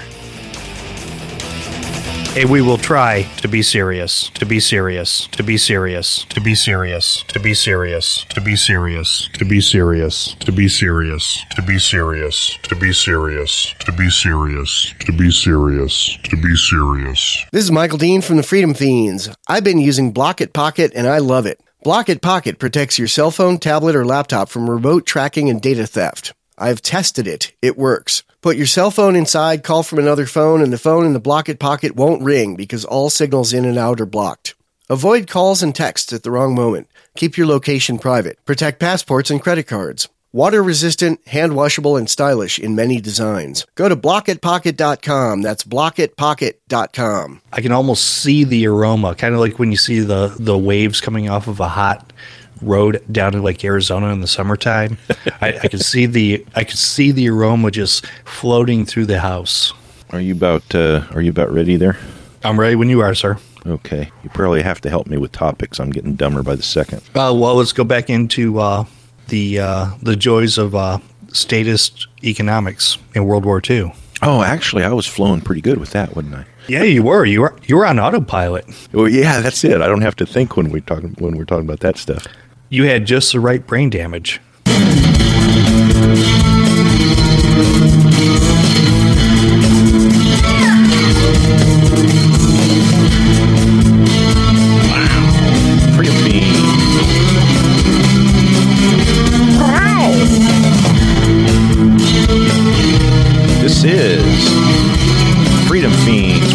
And we will try to be serious, to be serious, to be serious, to be serious, to be serious, to be serious, To be serious, to be serious, to be serious, to be serious, to be serious, to be serious, to be serious. This is Michael Dean from the Freedom Fiends. I've been using Blocket Pocket and I love it. Blocket Pocket protects your cell phone, tablet, or laptop from remote tracking and data theft. I've tested it. It works. Put your cell phone inside, call from another phone, and the phone in the Blocket Pocket won't ring because all signals in and out are blocked. Avoid calls and texts at the wrong moment. Keep your location private. Protect passports and credit cards. Water-resistant, hand-washable, and stylish in many designs. Go to blocket pocket dot com. That's blocket pocket dot com. I can almost see the aroma, kind of like when you see the, the waves coming off of a hot road down in like Arizona in the summertime. I, I could see the I could see the aroma just floating through the house. Are you about uh, Are you about ready there? I'm ready when you are, sir. Okay. You probably have to help me with topics. I'm getting dumber by the second. Uh, well, let's go back into uh, the uh, the joys of uh, statist economics in World War Two. Oh, actually, I was flowing pretty good with that, wasn't I? Yeah, you were. You were. You were on autopilot. Well, yeah, that's it. I don't have to think when we talk when we're talking about that stuff. You had just the right brain damage. Freedom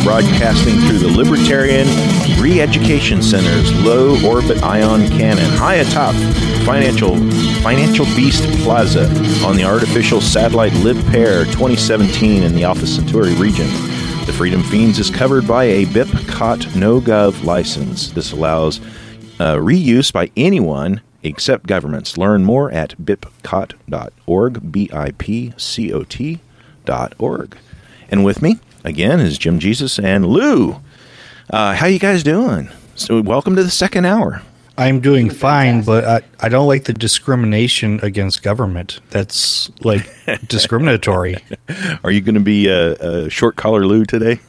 broadcasting through the Libertarian Re-Education Center's low orbit ion cannon high atop Financial Financial Beast Plaza on the artificial satellite LibPair twenty seventeen in the Alpha Centauri region. The Freedom Fiends is covered by a B I P C O T no-gov license. This allows uh, reuse by anyone except governments. Learn more at bipcot dot org, B I P C O T dot org. And with me, again, is Jim Jesus and Lou. Uh, how you guys doing? So welcome to the second hour. I'm doing fine, but I, I don't like the discrimination against government. That's, like, discriminatory. Are you going to be a, a short collar Lou today?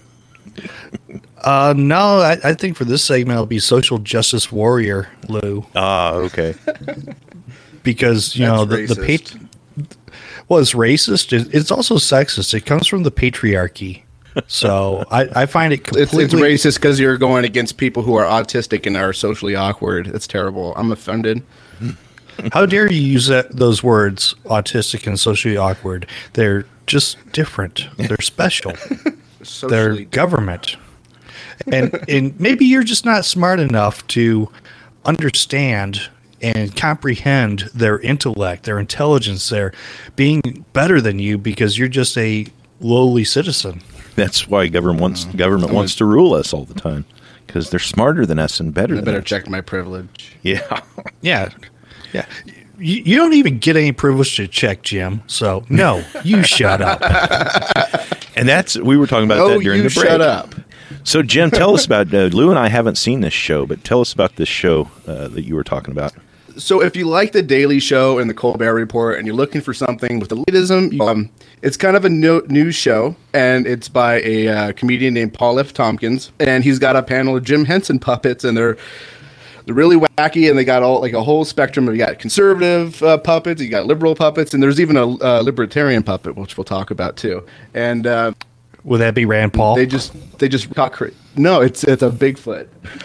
Uh, no, I, I think for this segment, I'll be social justice warrior Lou. Ah, okay. Because, you know, the, the pat- well, it's racist. It, it's also sexist. It comes from the patriarchy. So I, I find it completely... It's, it's racist because you're going against people who are autistic and are socially awkward. It's terrible. I'm offended. How dare you use that, those words, autistic and socially awkward? They're just different. They're special. They're government. And, and maybe you're just not smart enough to understand and comprehend their intellect, their intelligence, their being better than you because you're just a lowly citizen. That's why government wants government wants to rule us all the time because they're smarter than us and better. I than better us. check my privilege. Yeah, yeah, yeah. You, you don't even get any privilege to check, Jim. So no, you shut up. And that's we were talking about oh, that during you the break. Shut up. So Jim, tell us about uh, Lou and I haven't seen this show, but tell us about this show uh, that you were talking about. So if you like The Daily Show and The Colbert Report and you're looking for something with elitism, um, it's kind of a no- news show, and it's by a uh, comedian named Paul F. Tompkins, and he's got a panel of Jim Henson puppets, and they're they're really wacky, and they got all like a whole spectrum of you got conservative uh, puppets, you got liberal puppets, and there's even a uh, libertarian puppet, which we'll talk about too. And uh, would that be Rand Paul? They just they just talk cra- No, it's it's a Bigfoot.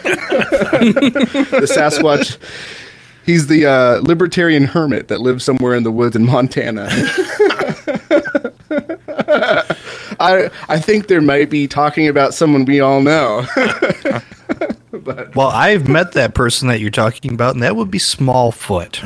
The Sasquatch. He's the uh, libertarian hermit that lives somewhere in the woods in Montana. I I think there might be talking about someone we all know. But, well, I've met that person that you're talking about, and that would be Smallfoot.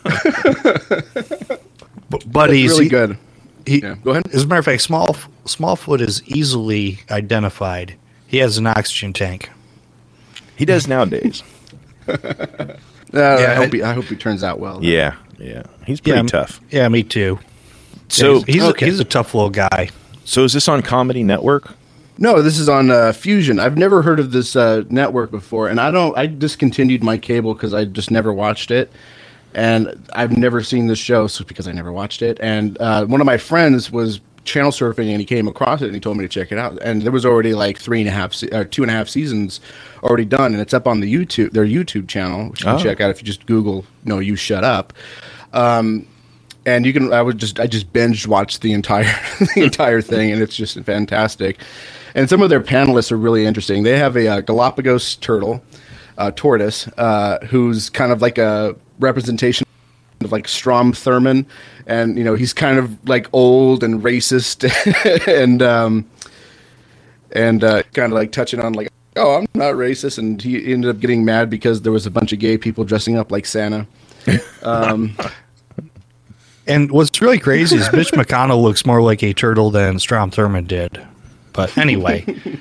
but but he's really he, good. He, yeah, go ahead. As a matter of fact, Small Smallfoot is easily identified. He has an oxygen tank. He does nowadays. Uh, yeah, I hope he, I hope he turns out well. Though. Yeah, yeah, he's pretty yeah, tough. Yeah, me too. So yeah, he's he's, okay. a, he's a tough little guy. So is this on Comedy Network? No, this is on uh, Fusion. I've never heard of this uh, network before, and I don't. I discontinued my cable because I just never watched it, and I've never seen this show so because I never watched it. And uh, one of my friends was channel surfing, and he came across it, and he told me to check it out. And there was already like three and a half, se- or two and a half seasons already done, and it's up on the YouTube, their YouTube channel, which you can Oh. check out if you just Google "No, You Shut Up." Um, and you can, I would just, I just binge watched the entire, the entire thing, and it's just fantastic. And some of their panelists are really interesting. They have a, uh Galapagos turtle, uh, tortoise, uh, who's kind of like a representation of like Strom Thurmond, and you know he's kind of like old and racist, and um, and uh, kind of like touching on like, oh, I'm not racist, and he ended up getting mad because there was a bunch of gay people dressing up like Santa. Um, and what's really crazy is Mitch McConnell looks more like a turtle than Strom Thurmond did. But anyway.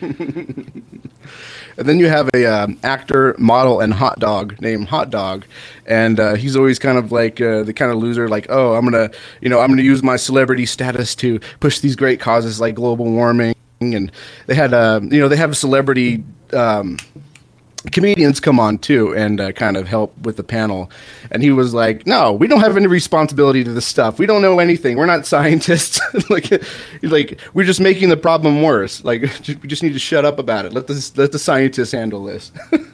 And then you have a um, actor, model, and hot dog named Hot Dog, and uh, he's always kind of like uh, the kind of loser, like, oh, I'm gonna, you know, I'm gonna use my celebrity status to push these great causes like global warming. And they had, uh, you know, they have celebrity um, comedians come on too and uh, kind of help with the panel. And he was like, no, we don't have any responsibility to this stuff. We don't know anything. We're not scientists. like, like we're just making the problem worse. Like, we just need to shut up about it. Let the let the scientists handle this.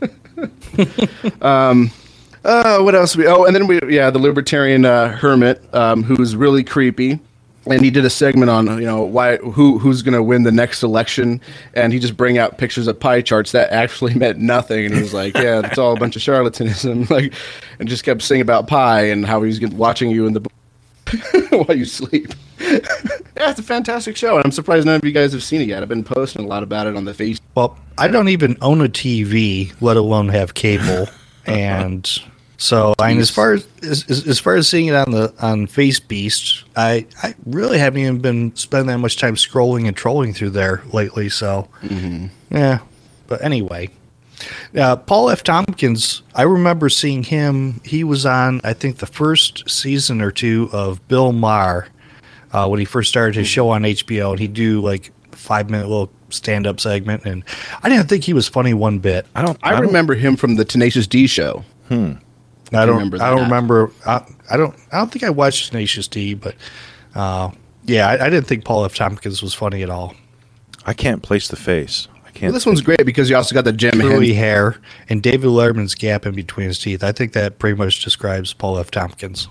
um, uh, what else? We oh, and then we yeah, the libertarian uh, hermit um, who's really creepy. And he did a segment on, you know, why who who's going to win the next election, and he just bring out pictures of pie charts that actually meant nothing, and he was like, "Yeah, it's all a bunch of charlatanism," like, and just kept saying about pie and how he's watching you in the while you sleep. Yeah, it's a fantastic show, and I'm surprised none of you guys have seen it yet. I've been posting a lot about it on the face. Well, I don't even own a T V, let alone have cable, and so I mean, as far as, as as far as seeing it on the on Face Beast, I I really haven't even been spending that much time scrolling and trolling through there lately. So mm-hmm. yeah, but anyway. Uh, Paul F. Tompkins, I remember seeing him. He was on, I think, the first season or two of Bill Maher uh, when he first started his show on H B O, and he'd do like a five-minute little stand-up segment, and I didn't think he was funny one bit. I don't. I, I don't, remember him from the Tenacious D show. Hmm. I don't. Remember I don't remember. I, I don't. I don't think I watched Tenacious D, but uh, yeah, I, I didn't think Paul F. Tompkins was funny at all. I can't place the face. Well, this one's great because you also got the Jim curly hair and David Letterman's gap in between his teeth. I think that pretty much describes Paul F. Tompkins.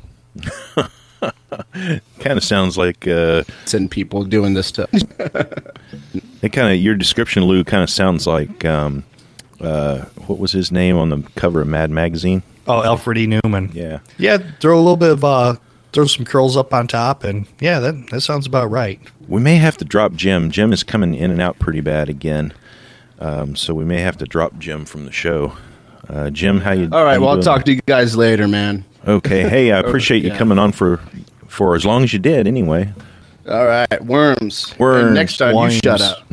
Kind of sounds like uh, send people doing this stuff. It kind of your description, Lou, kind of sounds like um, uh, what was his name on the cover of Mad Magazine? Oh, Alfred E. Newman. Yeah, yeah. Throw a little bit of uh, throw some curls up on top, and yeah, that that sounds about right. We may have to drop Jim. Jim is coming in and out pretty bad again. Um, so we may have to drop Jim from the show. Uh, Jim, how you? All right. you well, doing? I'll talk to you guys later, man. Okay. Hey, I appreciate you yeah. coming on for for as long as you did. Anyway. All right. Worms. Worms. And next time, Worms. you shut up.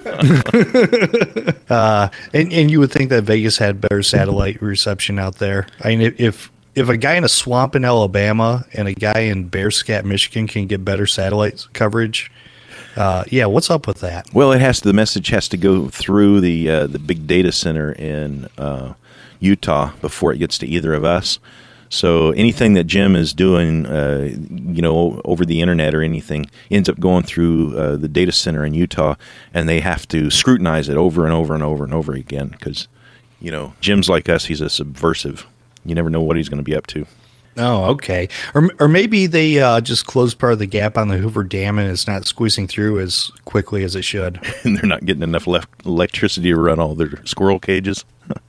uh, and and you would think that Vegas had better satellite reception out there. I mean, if if a guy in a swamp in Alabama and a guy in Bearscat, Michigan, can get better satellite coverage. Uh, yeah, what's up with that? Well, it has to, the message has to go through the uh, the big data center in uh, Utah before it gets to either of us. So anything that Jim is doing, uh, you know, over the internet or anything, ends up going through uh, the data center in Utah, and they have to scrutinize it over and over and over and over again because, you know, Jim's like us; he's a subversive. You never know what he's going to be up to. Oh, okay. Or or maybe they uh, just closed part of the gap on the Hoover Dam and it's not squeezing through as quickly as it should. And they're not getting enough left electricity to run all their squirrel cages.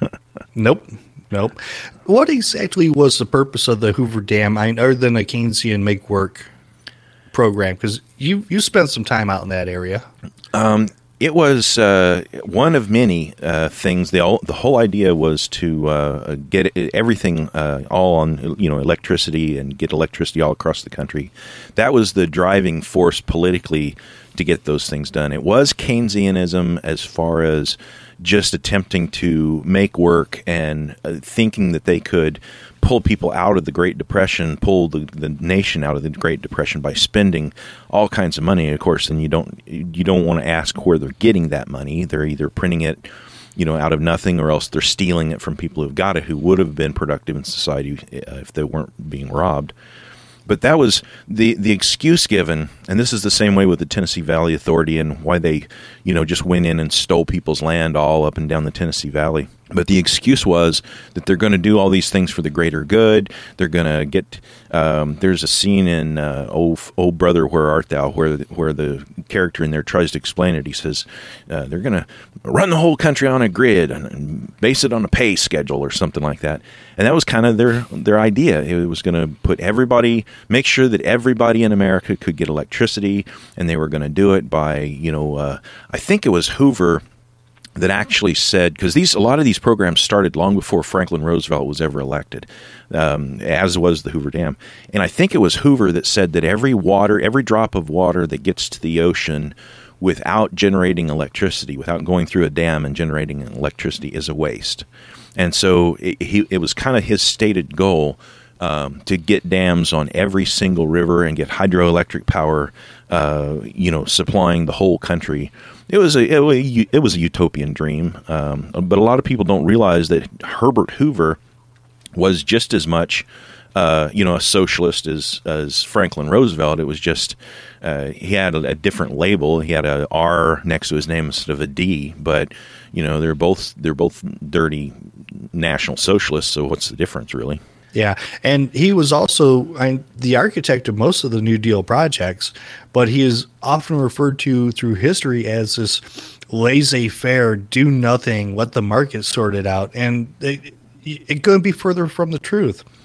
Nope. Nope. What exactly was the purpose of the Hoover Dam, I mean, other than a Keynesian make work program? Because you, you spent some time out in that area. Um, it was uh, one of many uh, things. The all, the whole idea was to uh, get it, everything uh, all on you know electricity and get electricity all across the country. That was the driving force politically to get those things done. It was Keynesianism as far as just attempting to make work and uh, thinking that they could pull people out of the Great Depression, pull the, the nation out of the Great Depression by spending all kinds of money. Of course, then you don't you don't want to ask where they're getting that money. They're either printing it, you know, out of nothing, or else they're stealing it from people who've got it, who would have been productive in society if they weren't being robbed. But that was the the excuse given, and this is the same way with the Tennessee Valley Authority and why they, you know, just went in and stole people's land all up and down the Tennessee Valley. But the excuse was that they're going to do all these things for the greater good. They're going to get. Um, there's a scene in uh, "Oh, Oh Brother, Where Art Thou?" where where the character in there tries to explain it. He says uh, they're going to run the whole country on a grid and, and base it on a pay schedule or something like that. And that was kind of their their idea. It was going to put everybody, make sure that everybody in America could get electricity, and they were going to do it by, you know, uh, I think it was Hoover that actually said, because these a lot of these programs started long before Franklin Roosevelt was ever elected, um, as was the Hoover Dam. And I think it was Hoover that said that every water, every drop of water that gets to the ocean without generating electricity, without going through a dam and generating electricity, is a waste. And so it, he, it was kind of his stated goal um, to get dams on every single river and get hydroelectric power, uh, you know, supplying the whole country. It was a it was a, it was a utopian dream, um, but a lot of people don't realize that Herbert Hoover was just as much, uh, you know, a socialist as as Franklin Roosevelt. It was just uh, he had a, a different label. He had a R next to his name instead of a D. But you know, they're both they're both dirty National Socialists. So what's the difference, really? Yeah, and he was also I mean, the architect of most of the New Deal projects, but he is often referred to through history as this laissez-faire, do nothing, let the market sort it out, and it, it couldn't be further from the truth.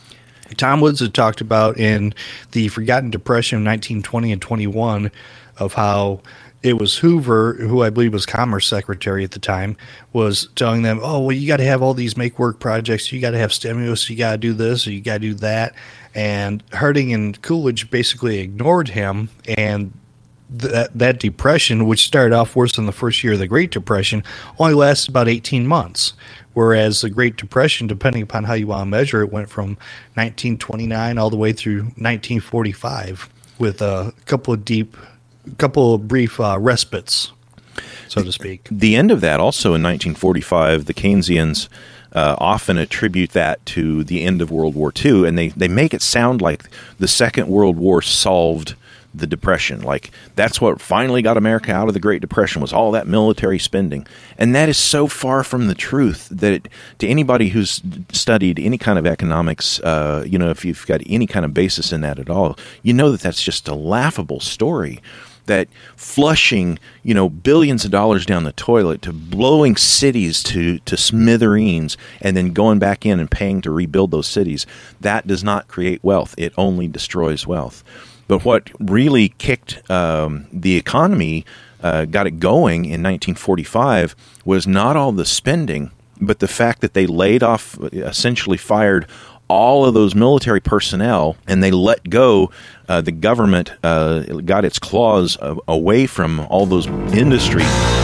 Tom Woods had talked about in the Forgotten Depression of nineteen twenty and twenty-one of how it was Hoover, who I believe was Commerce Secretary at the time, was telling them, oh, well, you got to have all these make-work projects. You got to have stimulus. You got to do this or you got to do that. And Harding and Coolidge basically ignored him, and that that depression, which started off worse than the first year of the Great Depression, only lasted about eighteen months. Whereas the Great Depression, depending upon how you want to measure it, went from nineteen twenty-nine all the way through nineteen forty-five with a couple of deep, a couple of brief uh, respites, so to speak. The end of that also in nineteen forty-five, the Keynesians uh, often attribute that to the end of World War Two, and they, they make it sound like the Second World War solved the Depression. Like, that's what finally got America out of the Great Depression, was all that military spending. And that is so far from the truth that it, to anybody who's studied any kind of economics, uh, you know, if you've got any kind of basis in that at all, you know that that's just a laughable story. That flushing, you know, billions of dollars down the toilet, to blowing cities to, to smithereens, and then going back in and paying to rebuild those cities, that does not create wealth. It only destroys wealth. But what really kicked um, the economy, uh, got it going in nineteen forty-five, was not all the spending, but the fact that they laid off, essentially fired all of those military personnel, and they let go. Uh, the government uh, got its claws uh, away from all those industries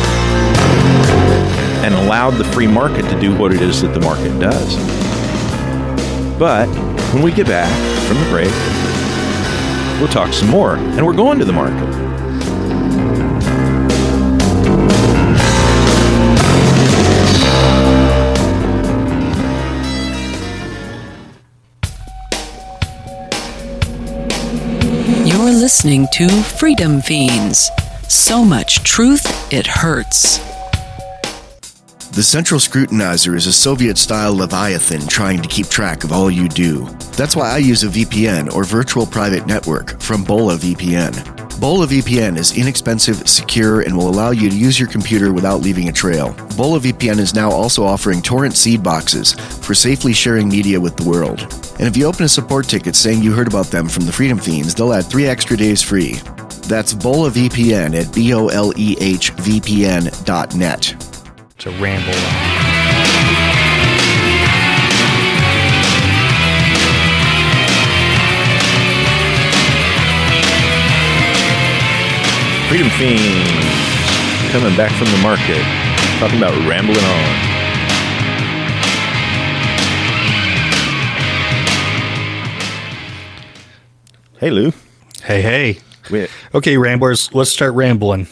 and allowed the free market to do what it is that the market does. But when we get back from the break, we'll talk some more, and we're going to the market. You're listening to Freedom Fiends. So much truth, it hurts. The Central Scrutinizer is a Soviet-style Leviathan trying to keep track of all you do. That's why I use a V P N, or virtual private network, from Bola V P N. Bola V P N is inexpensive, secure, and will allow you to use your computer without leaving a trail. Bola V P N is now also offering torrent seed boxes for safely sharing media with the world. And if you open a support ticket saying you heard about them from the Freedom Fiends, they'll add three extra days free. That's Bola V P N at B O L E H V P N dot net. To ramble on. Freedom Fiends, coming back from the market, talking about rambling on. Hey, Lou. Hey, hey. We- Okay, ramblers, let's start rambling.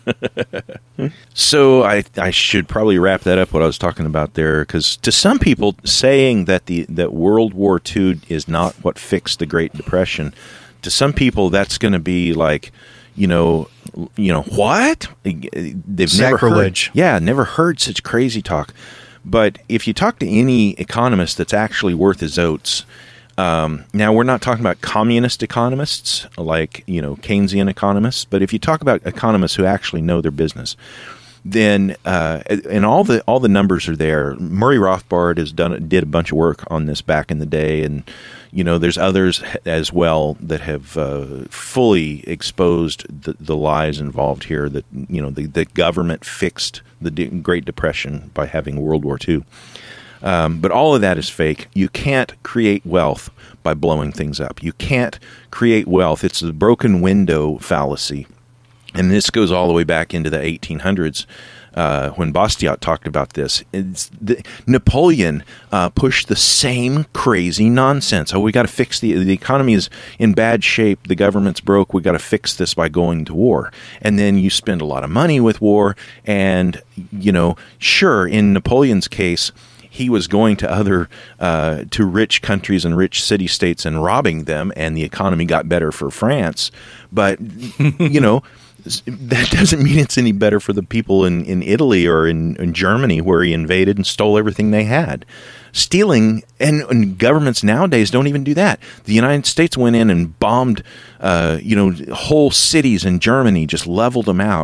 So I I should probably wrap that up, what I was talking about there, because to some people, saying that the that World War Two is not what fixed the Great Depression, to some people that's going to be like, you know, you know what? They've Sacrilege. never heard, yeah, never heard such crazy talk. But if you talk to any economist that's actually worth his oats. Um, now, we're not talking about communist economists, like, you know, Keynesian economists, but if you talk about economists who actually know their business, then, uh, and all the all the numbers are there. Murray Rothbard has done did a bunch of work on this back in the day, and, you know, there's others as well that have uh, fully exposed the, the lies involved here, that, you know, the, the government fixed the Great Depression by having World War Two. Um, but all of that is fake. You can't create wealth by blowing things up. You can't create wealth. It's the broken window fallacy. And this goes all the way back into the eighteen hundreds uh, when Bastiat talked about this. It's the, Napoleon uh, pushed the same crazy nonsense. Oh, we got to fix the the economy is in bad shape. The government's broke. We got to fix this by going to war. And then you spend a lot of money with war. And, you know, sure, in Napoleon's case, he was going to other, uh, to rich countries and rich city-states and robbing them, and the economy got better for France. But, you know, that doesn't mean it's any better for the people in, in Italy or in, in Germany, where he invaded and stole everything they had. Stealing, and, and governments nowadays don't even do that. The United States went in and bombed, uh, you know, whole cities in Germany, just leveled them out.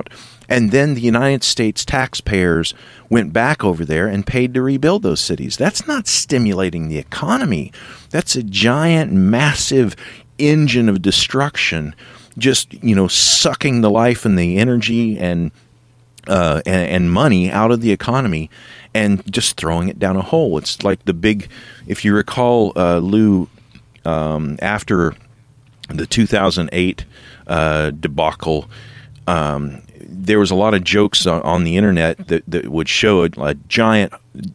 And then the United States taxpayers went back over there and paid to rebuild those cities. That's not stimulating the economy. That's a giant, massive engine of destruction, just, you know, sucking the life and the energy and uh, and, and money out of the economy and just throwing it down a hole. It's like the big, if you recall, uh, Lou, um, after the two thousand eight uh, debacle, um, there was a lot of jokes on, on the internet that, that would show a, a giant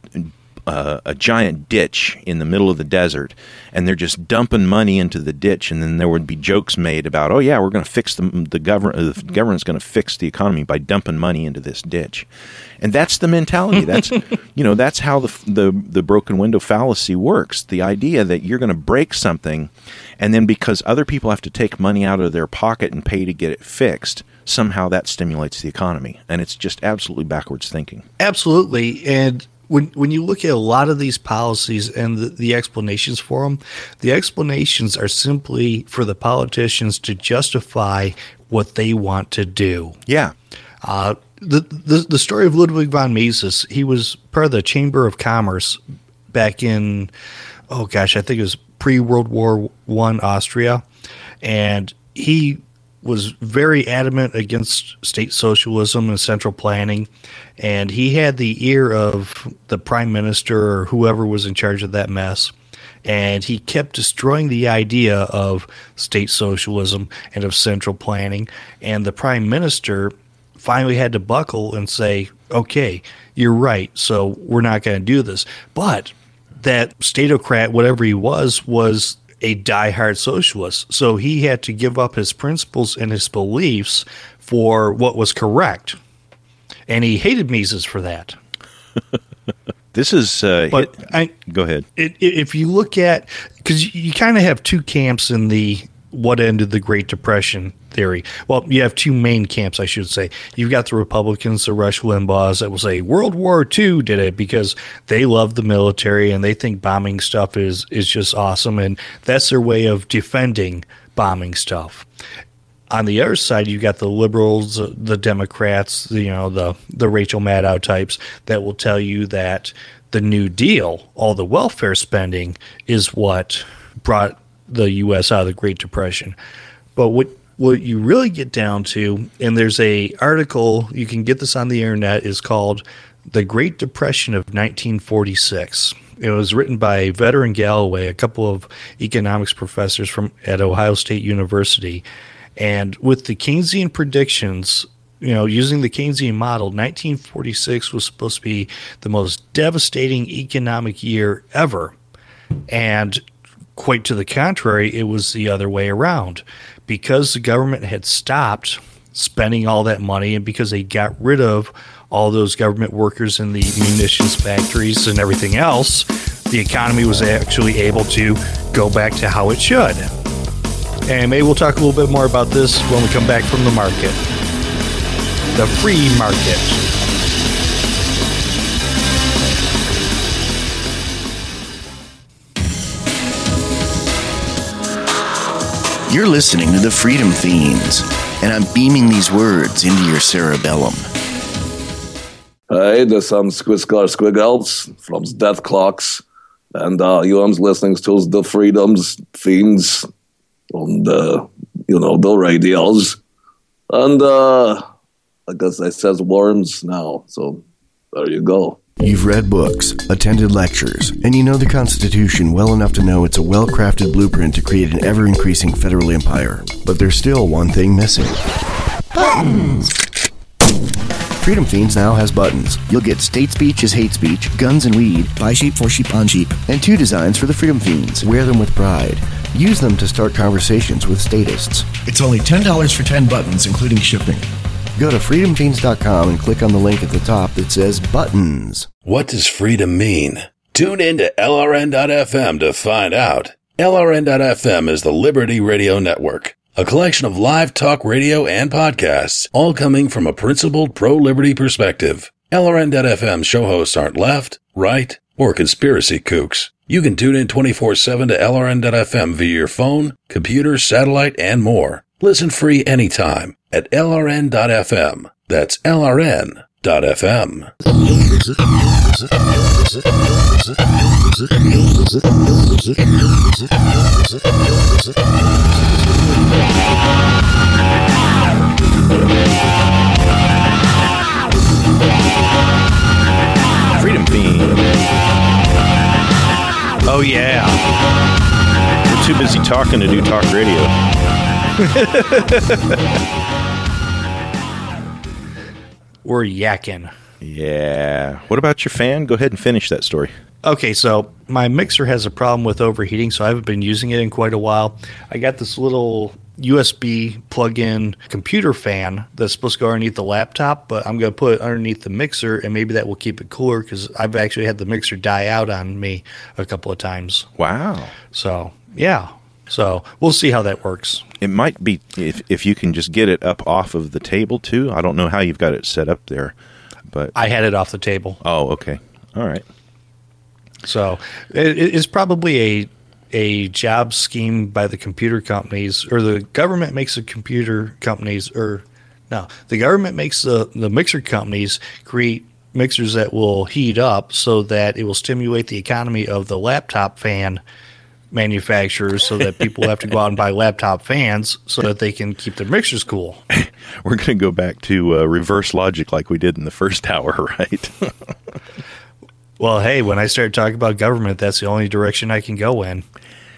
uh, a giant ditch in the middle of the desert, and they're just dumping money into the ditch, and then there would be jokes made about, oh yeah, we're going to fix the the government. The government's going to fix the economy by dumping money into this ditch, and that's the mentality. That's you know that's how the the the broken window fallacy works. The idea that you're going to break something, and then because other people have to take money out of their pocket and pay to get it fixed, somehow that stimulates the economy, and it's just absolutely backwards thinking. Absolutely, and when when you look at a lot of these policies and the, the explanations for them, the explanations are simply for the politicians to justify what they want to do. Yeah. Uh, the, the the story of Ludwig von Mises, he was part of the Chamber of Commerce back in, oh gosh, I think it was pre-World War One Austria, and he was very adamant against state socialism and central planning, and he had the ear of the prime minister or whoever was in charge of that mess, and he kept destroying the idea of state socialism and of central planning, and the prime minister finally had to buckle and say, okay, you're right, so we're not going to do this. But that statocrat, whatever he was, was a diehard socialist. So he had to give up his principles and his beliefs for what was correct. And he hated Mises for that. This is... Uh, but hit, I, go ahead. It, it, if you look at... Because you, you kind of have two camps in the what ended the Great Depression theory. Well, you have two main camps, I should say. You've got the Republicans, the Rush Limbaughs, that will say World War Two did it because they love the military and they think bombing stuff is, is just awesome, and that's their way of defending bombing stuff. On the other side, you've got the liberals, the Democrats, you know, the, the Rachel Maddow types that will tell you that the New Deal, all the welfare spending, is what brought the U S out of the Great Depression. But what what you really get down to, and there's a article, you can get this on the internet, is called The Great Depression of nineteen forty-six. It was written by Veteran Galloway, a couple of economics professors from at Ohio State University. And with the Keynesian predictions, you know, using the Keynesian model, nineteen forty-six was supposed to be the most devastating economic year ever. And quite to the contrary, it was the other way around. Because the government had stopped spending all that money and because they got rid of all those government workers in the munitions factories and everything else, the economy was actually able to go back to how it should. And maybe we'll talk a little bit more about this when we come back from the market. The free market. You're listening to the Freedom Fiends, and I'm beaming these words into your cerebellum. Hey, there's some Squiscar Squiggles from Death Clocks, and uh, you are listening to the Freedom Fiends on the, you know, the radios. And uh, I guess I says worms now, so there you go. You've read books, attended lectures, and you know the Constitution well enough to know it's a well-crafted blueprint to create an ever-increasing federal empire. But there's still one thing missing. Buttons! Freedom Fiends now has buttons. You'll get state speech is hate speech, guns and weed, buy sheep for sheep on sheep, and two designs for the Freedom Fiends. Wear them with pride. Use them to start conversations with statists. It's only ten dollars for ten buttons, including shipping. Go to freedom fiends dot com and click on the link at the top that says Buttons. What does freedom mean? Tune in to L R N dot F M to find out. L R N dot F M is the Liberty Radio Network, a collection of live talk radio and podcasts, all coming from a principled pro-liberty perspective. L R N dot F M show hosts aren't left, right, or conspiracy kooks. You can tune in twenty-four seven to L R N dot F M via your phone, computer, satellite, and more. Listen free anytime at L R N dot F M. That's L R N dot F M. Freedom Fiend. Oh, yeah. We're too busy talking to do talk radio. We're yakking. Yeah. What about your fan? Go ahead and finish that story. Okay, so my mixer has a problem with overheating, so I haven't been using it in quite a while. I got this little U S B plug-in computer fan that's supposed to go underneath the laptop, but I'm going to put it underneath the mixer, and maybe that will keep it cooler because I've actually had the mixer die out on me a couple of times. Wow. So, yeah. So we'll see how that works. It might be if if you can just get it up off of the table too. I don't know how you've got it set up there, but I had it off the table. Oh, okay. All right. So it, it's probably a a job scheme by the computer companies, or the government makes the computer companies, or no, the government makes the, the mixer companies create mixers that will heat up so that it will stimulate the economy of the laptop fan manufacturers, so that people have to go out and buy laptop fans so that they can keep their mixers cool. We're going to go back to uh, reverse logic like we did in the first hour, right? Well, hey, when I start talking about government, that's the only direction I can go in.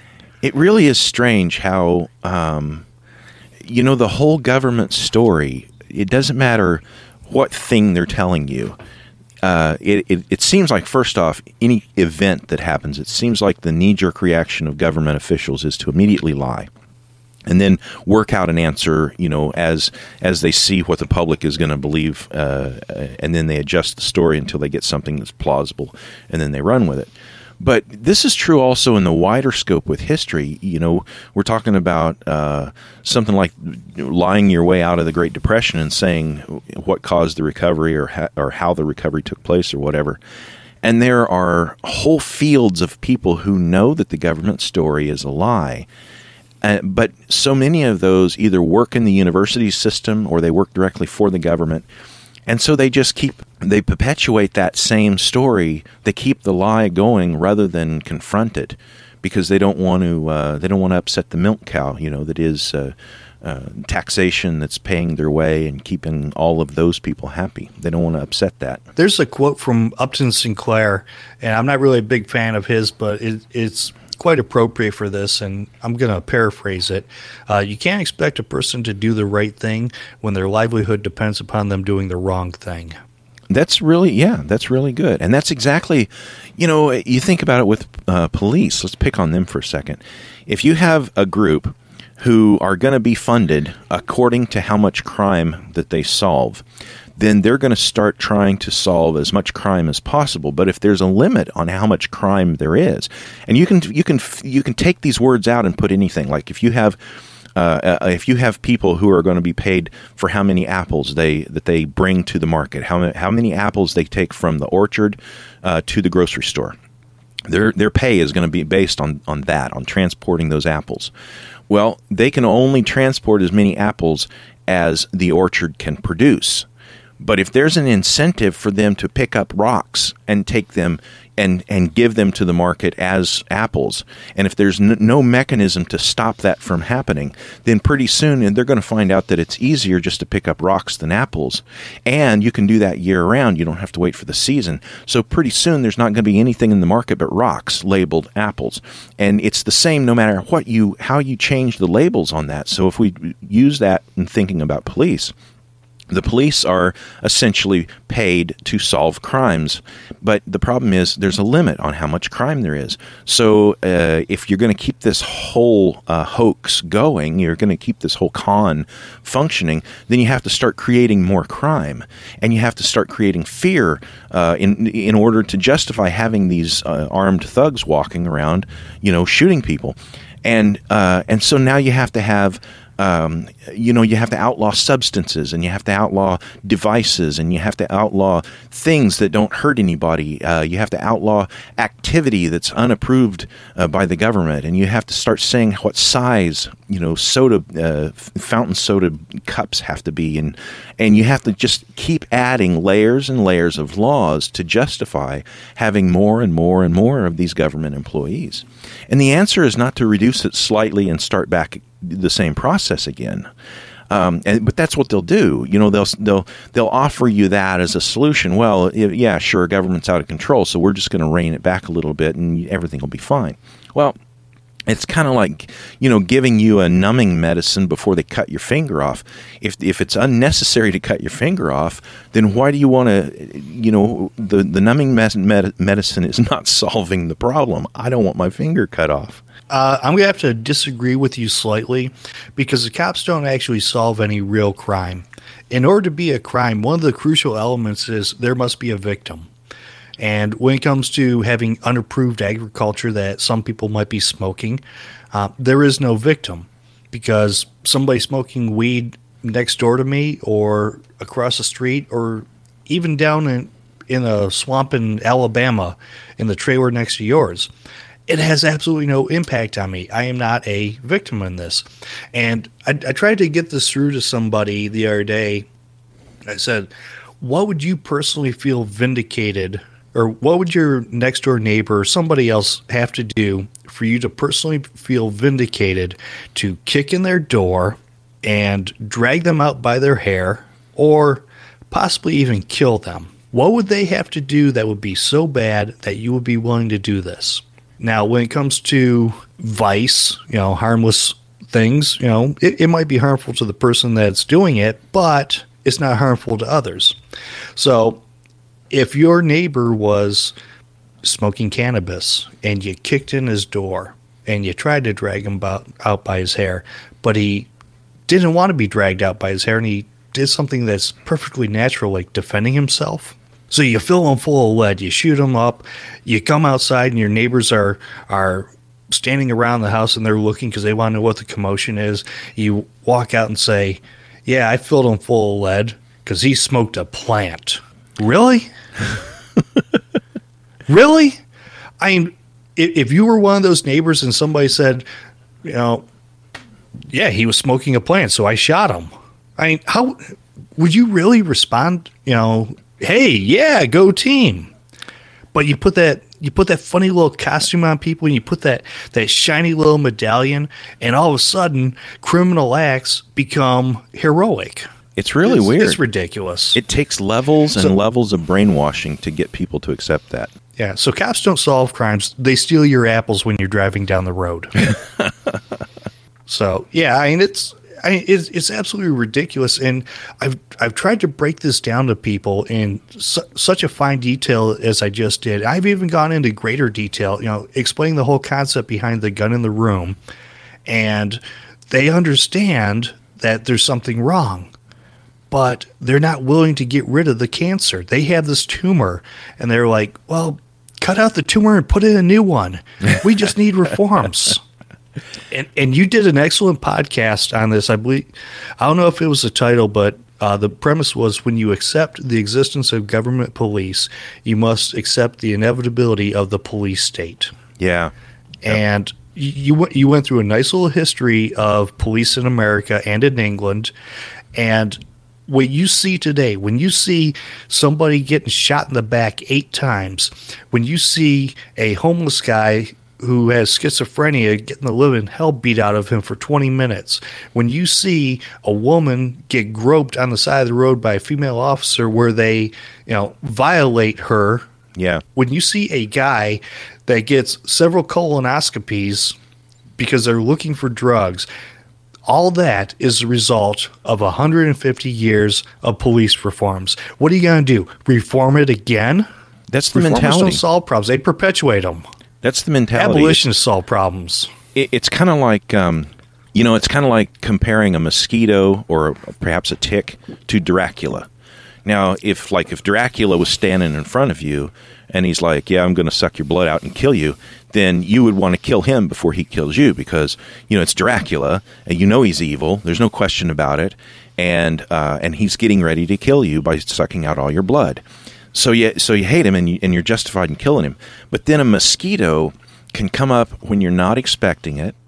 It really is strange how, um, you know, the whole government story, it doesn't matter what thing they're telling you. Uh, it, it, it seems like, first off, any event that happens, it seems like the knee-jerk reaction of government officials is to immediately lie and then work out an answer, you know, as as they see what the public is going to believe, uh, and then they adjust the story until they get something that's plausible, and then they run with it. But this is true also in the wider scope with history. You know, we're talking about uh, something like lying your way out of the Great Depression and saying what caused the recovery, or ha- or how the recovery took place, or whatever. And there are whole fields of people who know that the government story is a lie. Uh, but so many of those either work in the university system or they work directly for the government. And so they just keep, they perpetuate that same story. They keep the lie going rather than confront it, because they don't want to, uh, they don't want to upset the milk cow, you know, that is uh, uh, taxation that's paying their way and keeping all of those people happy. They don't want to upset that. There's a quote from Upton Sinclair, and I'm not really a big fan of his, but it, it's quite appropriate for this, and I'm going to paraphrase it. Uh, you can't expect a person to do the right thing when their livelihood depends upon them doing the wrong thing. That's really, yeah, that's really good. And that's exactly, you know, you think about it with uh, police. Let's pick on them for a second. If you have a group who are going to be funded according to how much crime that they solve, then they're going to start trying to solve as much crime as possible. But if there's a limit on how much crime there is, and you can you can you can take these words out and put anything, like if you have uh, if you have people who are going to be paid for how many apples they that they bring to the market, how how many apples they take from the orchard uh, to the grocery store, their their pay is going to be based on on that, on transporting those apples. Well, they can only transport as many apples as the orchard can produce. But if there's an incentive for them to pick up rocks and take them and, and give them to the market as apples, and if there's n- no mechanism to stop that from happening, then pretty soon they're going to find out that it's easier just to pick up rocks than apples. And you can do that year round. You don't have to wait for the season. So pretty soon there's not going to be anything in the market but rocks labeled apples. And it's the same no matter what you how you change the labels on that. So if we use that in thinking about police, the police are essentially paid to solve crimes, but the problem is there's a limit on how much crime there is. So uh, if you're going to keep this whole uh, hoax going, you're going to keep this whole con functioning, then you have to start creating more crime, and you have to start creating fear uh, in in order to justify having these uh, armed thugs walking around, you know, shooting people, and uh, and so now you have to have. Um, you know, you have to outlaw substances, and you have to outlaw devices, and you have to outlaw things that don't hurt anybody. Uh, you have to outlaw activity that's unapproved uh, by the government, and you have to start saying what size you know, soda, uh, fountain soda cups have to be, and and you have to just keep adding layers and layers of laws to justify having more and more and more of these government employees. And the answer is not to reduce it slightly and start back the same process again. Um, and but that's what they'll do. You know, they'll they'll they'll offer you that as a solution. Well, yeah, sure, government's out of control, so we're just going to rein it back a little bit, and everything will be fine. Well, it's kind of like, you know, giving you a numbing medicine before they cut your finger off. If if it's unnecessary to cut your finger off, then why do you want to, you know, the, the numbing med- medicine is not solving the problem. I don't want my finger cut off. Uh, I'm going to have to disagree with you slightly, because the cops don't actually solve any real crime. In order to be a crime, one of the crucial elements is there must be a victim. And when it comes to having unapproved agriculture that some people might be smoking, uh, there is no victim, because somebody smoking weed next door to me or across the street or even down in, in a swamp in Alabama in the trailer next to yours, it has absolutely no impact on me. I am not a victim in this. And I, I tried to get this through to somebody the other day. I said, what would you personally feel vindicated, or what would your next door neighbor or somebody else have to do for you to personally feel vindicated to kick in their door and drag them out by their hair, or possibly even kill them? What would they have to do that would be so bad that you would be willing to do this? Now, when it comes to vice, you know, harmless things, you know, it, it might be harmful to the person that's doing it, but it's not harmful to others. So if your neighbor was smoking cannabis and you kicked in his door and you tried to drag him about, out by his hair, but he didn't want to be dragged out by his hair, and he did something that's perfectly natural, like defending himself. So you fill him full of lead, you shoot him up, you come outside and your neighbors are are standing around the house and they're looking because they want to know what the commotion is. You walk out and say, yeah, I filled him full of lead because he smoked a plant. Really? Really? I mean, if you were one of those neighbors and somebody said, you know, yeah, he was smoking a plant, so I shot him. I mean, how would you really respond, you know, hey, yeah, go team? But you put that you put that funny little costume on people, and you put that, that shiny little medallion, and all of a sudden, criminal acts become heroic. It's really it's, weird. It's ridiculous. It takes levels and so, levels of brainwashing to get people to accept that. Yeah, so cops don't solve crimes. They steal your apples when you're driving down the road. So, yeah, I mean, it's I mean, it's, it's absolutely ridiculous, and I've I've tried to break this down to people in su- such a fine detail as I just did. I've even gone into greater detail, you know, explaining the whole concept behind the gun in the room, and they understand that there's something wrong, but they're not willing to get rid of the cancer. They have this tumor, and they're like, well, cut out the tumor and put in a new one. We just need reforms. And and you did an excellent podcast on this. I believe, I don't know if it was the title, but uh, the premise was, when you accept the existence of government police, you must accept the inevitability of the police state. Yeah. And you you, you went through a nice little history of police in America and in England. And what you see today, when you see somebody getting shot in the back eight times, when you see a homeless guy who has schizophrenia getting the living hell beat out of him for twenty minutes, when you see a woman get groped on the side of the road by a female officer where they, you know, violate her, yeah, when you see a guy that gets several colonoscopies because they're looking for drugs, all that is the result of one hundred fifty years of police reforms. What are you going to do? Reform it again? That's the Reformers mentality. don't solve problems. They perpetuate them. That's the mentality. Abolitionists solve problems. It, it's kind of like, um, you know, it's kind of like comparing a mosquito or perhaps a tick to Dracula. Now, if like if Dracula was standing in front of you and he's like, yeah, I'm going to suck your blood out and kill you, then you would want to kill him before he kills you because, you know, it's Dracula and you know he's evil. There's no question about it. And uh, and he's getting ready to kill you by sucking out all your blood. So you, so you hate him and, you, and you're justified in killing him. But then a mosquito can come up when you're not expecting it,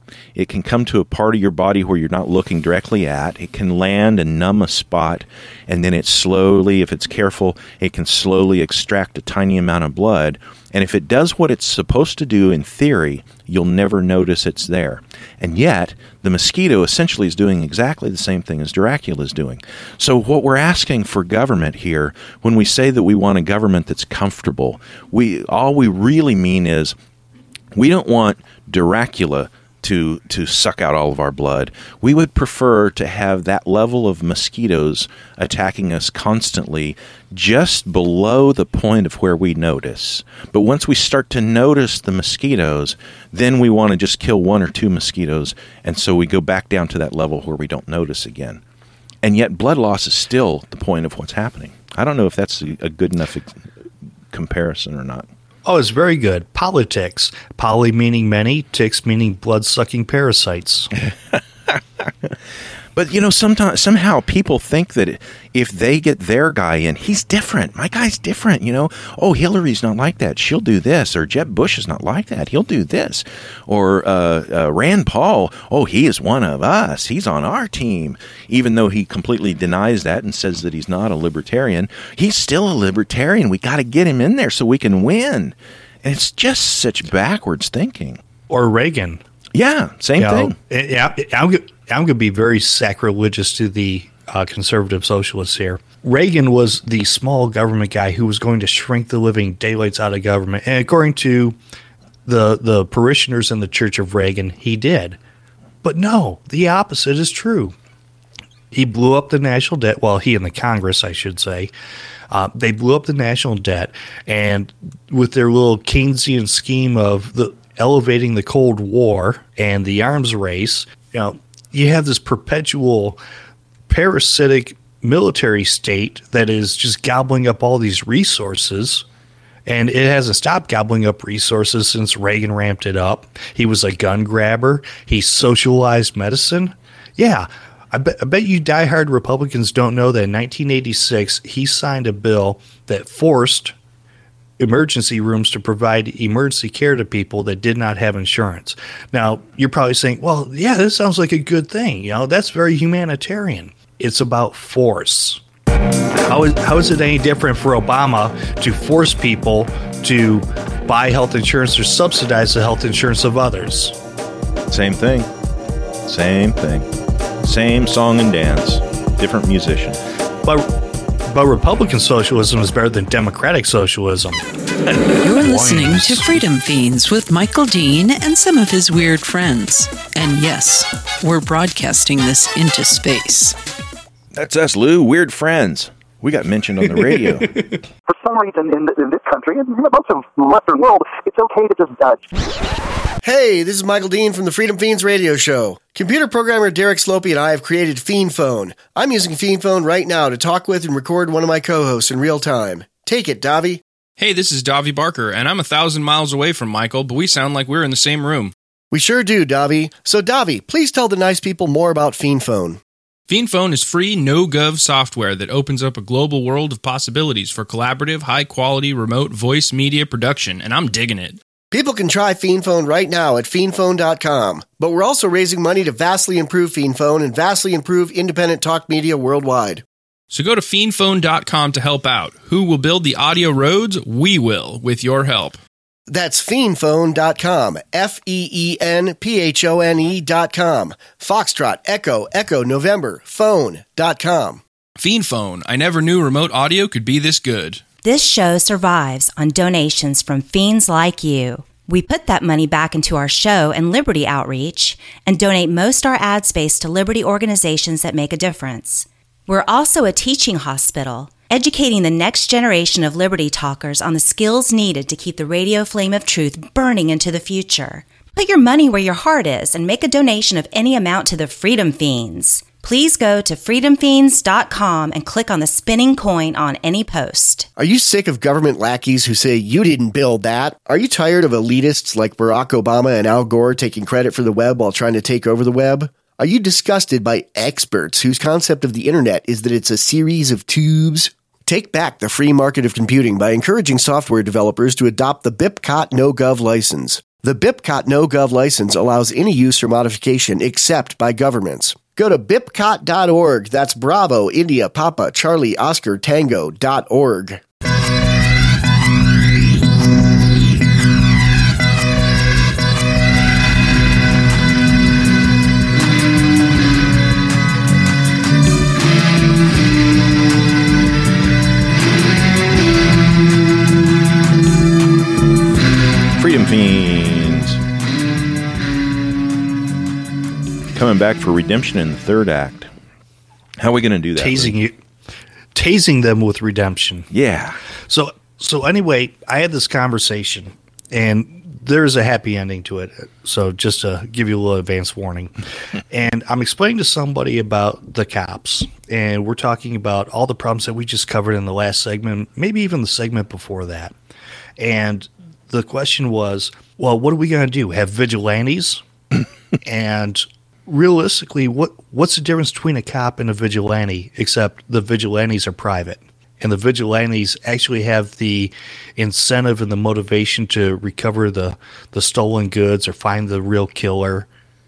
It can come to a part of your body where you're not looking directly at. It can land and numb a spot, and then it slowly, if it's careful, it can slowly extract a tiny amount of blood. And if it does what it's supposed to do in theory, you'll never notice it's there. And yet, the mosquito essentially is doing exactly the same thing as Dracula is doing. So what we're asking for government here, when we say that we want a government that's comfortable, we all we really mean is we don't want Dracula to to suck out all of our blood. We would prefer to have that level of mosquitoes attacking us constantly just below the point of where we notice. But once we start to notice the mosquitoes, then we want to just kill one or two mosquitoes, and so we go back down to that level where we don't notice again. And yet blood loss is still the point of what's happening. I don't know if that's a, a good enough ex- comparison or not. Oh, it's very good. Politics. Poly meaning many, ticks meaning blood-sucking parasites. But, you know, sometimes somehow people think that if they get their guy in, he's different. My guy's different, you know. Oh, Hillary's not like that. She'll do this. Or Jeb Bush is not like that. He'll do this. Or uh, uh, Rand Paul, oh, he is one of us. He's on our team. Even though he completely denies that and says that he's not a libertarian, he's still a libertarian. We got to get him in there so we can win. And it's just such backwards thinking. Or Reagan. Yeah, same you thing. Know, yeah, I'm, I'm going to be very sacrilegious to the uh, conservative socialists here. Reagan was the small government guy who was going to shrink the living daylights out of government. And according to the the parishioners in the Church of Reagan, he did. But no, the opposite is true. He blew up the national debt. Well, he and the Congress, I should say. Uh, they blew up the national debt. And with their little Keynesian scheme of the elevating the Cold War and the arms race, you know, you have this perpetual parasitic military state that is just gobbling up all these resources, and it hasn't stopped gobbling up resources since Reagan ramped it up. He was a gun grabber. He socialized medicine. Yeah, I bet, I bet you diehard Republicans don't know that in nineteen eighty-six he signed a bill that forced emergency rooms to provide emergency care to people that did not have insurance. Now, you're probably saying, well, yeah, this sounds like a good thing. You know, that's very humanitarian. It's about force. How is, how is it any different for Obama to force people to buy health insurance or subsidize the health insurance of others? Same thing. Same thing. Same song and dance. Different musician. But But Republican socialism is better than Democratic socialism. You're listening to Freedom Fiends with Michael Dean and some of his weird friends. And yes, we're broadcasting this into space. That's us, Lou. Weird friends. We got mentioned on the radio. For some reason in, in this country, and in most of the Western world, it's okay to just judge. Hey, this is Michael Dean from the Freedom Fiends radio show. Computer programmer Derek Slopey and I have created Fiend Phone. I'm using Fiend Phone right now to talk with and record one of my co-hosts in real time. Take it, Davi. Hey, this is Davi Barker, and I'm a thousand miles away from Michael, but we sound like we're in the same room. We sure do, Davi. So, Davi, please tell the nice people more about Fiend Phone. Fiend Phone is free, no-gov software that opens up a global world of possibilities for collaborative, high-quality, remote voice media production, and I'm digging it. People can try Fiend Phone right now at fiend phone dot com, but we're also raising money to vastly improve Fiend Phone and vastly improve independent talk media worldwide. So go to fiend phone dot com to help out. Who will build the audio roads? We will, with your help. That's fiend phone dot com, F E E N P H O N E dot com. Foxtrot, Echo, Echo, November, phone dot com. Fiend Phone. I never knew remote audio could be this good. This show survives on donations from fiends like you. We put that money back into our show and Liberty outreach and donate most our ad space to Liberty organizations that make a difference. We're also a teaching hospital, educating the next generation of Liberty talkers on the skills needed to keep the radio flame of truth burning into the future. Put your money where your heart is and make a donation of any amount to the Freedom Fiends. Please go to freedom fiends dot com and click on the spinning coin on any post. Are you sick of government lackeys who say you didn't build that? Are you tired of elitists like Barack Obama and Al Gore taking credit for the web while trying to take over the web? Are you disgusted by experts whose concept of the internet is that it's a series of tubes? Take back the free market of computing by encouraging software developers to adopt the B I P C O T no-gov license. The B I P C O T no-gov license allows any use or modification except by governments. Go to bipcot dot org. That's Bravo, India, Papa, Charlie, Oscar, Tango dot org. Freedom Fiends. Coming back for redemption in the third act. How are we going to do that? Tasing you, tasing them with redemption. Yeah. So, so anyway, I had this conversation, and there's a happy ending to it. So, just to give you a little advance warning, and I'm explaining to somebody about the cops, and we're talking about all the problems that we just covered in the last segment, maybe even the segment before that, and the question was, well, what are we going to do? Have vigilantes? And realistically, what what's the difference between a cop and a vigilante, except the vigilantes are private? And the vigilantes actually have the incentive and the motivation to recover the, the stolen goods or find the real killer.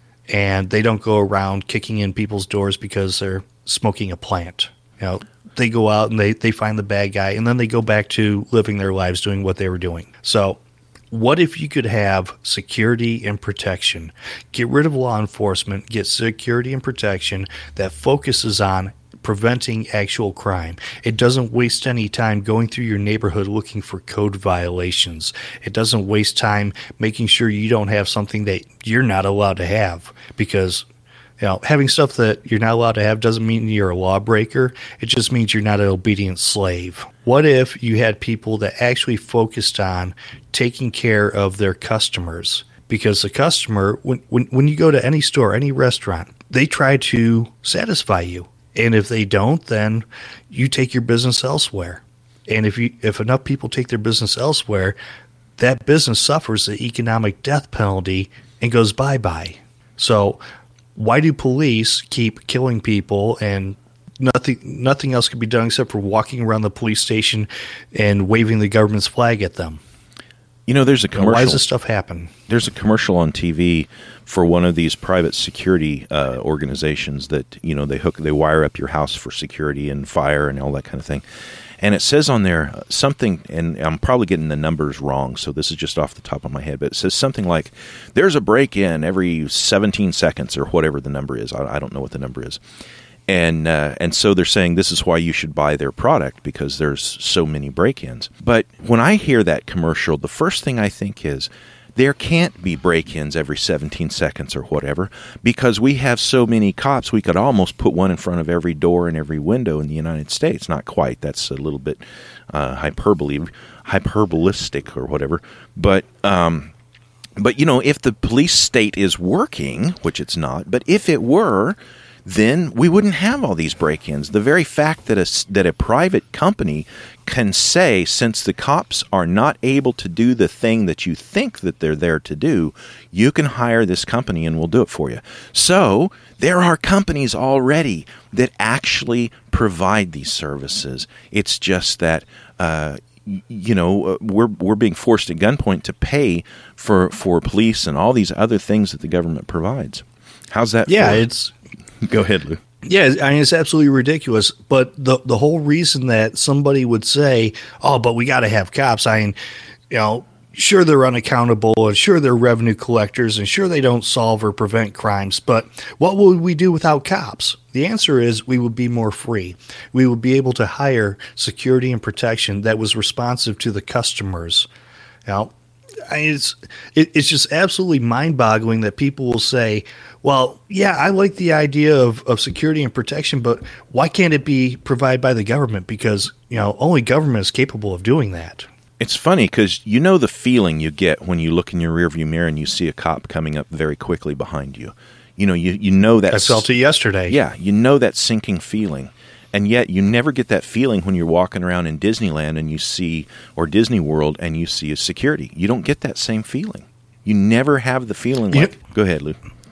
And they don't go around kicking in people's doors because they're smoking a plant. You know, they go out and they, they find the bad guy, and then they go back to living their lives doing what they were doing. So what if you could have security and protection? Get rid of law enforcement, get security and protection that focuses on preventing actual crime. It doesn't waste any time going through your neighborhood looking for code violations. It doesn't waste time making sure you don't have something that you're not allowed to have, because you know, having stuff that you're not allowed to have doesn't mean you're a lawbreaker. It just means you're not an obedient slave. What if you had people that actually focused on taking care of their customers? Because the customer, when, when, when you go to any store, any restaurant, they try to satisfy you. And if they don't, then you take your business elsewhere. And if you if enough people take their business elsewhere, that business suffers the economic death penalty and goes bye-bye. So why do police keep killing people and nothing nothing else can be done except for walking around the police station and waving the government's flag at them? You know, there's a commercial. Why does this stuff happen? There's a commercial on T V for one of these private security uh, organizations that, you know, they hook, they wire up your house for security and fire and all that kind of thing. And it says on there something, and I'm probably getting the numbers wrong, so this is just off the top of my head, but it says something like, there's a break-in every seventeen seconds or whatever the number is. I, I don't know what the number is. And uh, and so they're saying this is why you should buy their product, because there's so many break-ins. But when I hear that commercial, the first thing I think is, there can't be break-ins every seventeen seconds or whatever, because we have so many cops, we could almost put one in front of every door and every window in the United States. Not quite. That's a little bit uh, hyperbole, hyperbolistic or whatever. But, um, but, you know, if the police state is working, which it's not, but if it were, then we wouldn't have all these break-ins. The very fact that a, that a private company can say, since the cops are not able to do the thing that you think that they're there to do, you can hire this company and we'll do it for you. So there are companies already that actually provide these services. It's just that uh, you know, we're we're being forced at gunpoint to pay for for police and all these other things that the government provides. How's that? Yeah, for? it's. Go ahead, Lou. Yeah, I mean, it's absolutely ridiculous. But the the whole reason that somebody would say, "Oh, but we got to have cops," I mean, you know, sure they're unaccountable, and sure they're revenue collectors, and sure they don't solve or prevent crimes. But what would we do without cops? The answer is we would be more free. We would be able to hire security and protection that was responsive to the customers. You know, I mean, it's it, it's just absolutely mind-boggling that people will say, well, yeah, I like the idea of, of security and protection, but why can't it be provided by the government? Because, you know, only government is capable of doing that. It's funny because you know the feeling you get when you look in your rearview mirror and you see a cop coming up very quickly behind you. You know, you, you know that. I felt it yesterday. Yeah, you know that sinking feeling. And yet you never get that feeling when you're walking around in Disneyland and you see, or Disney World, and you see a security. You don't get that same feeling. You never have the feeling like, you, go ahead, Lou.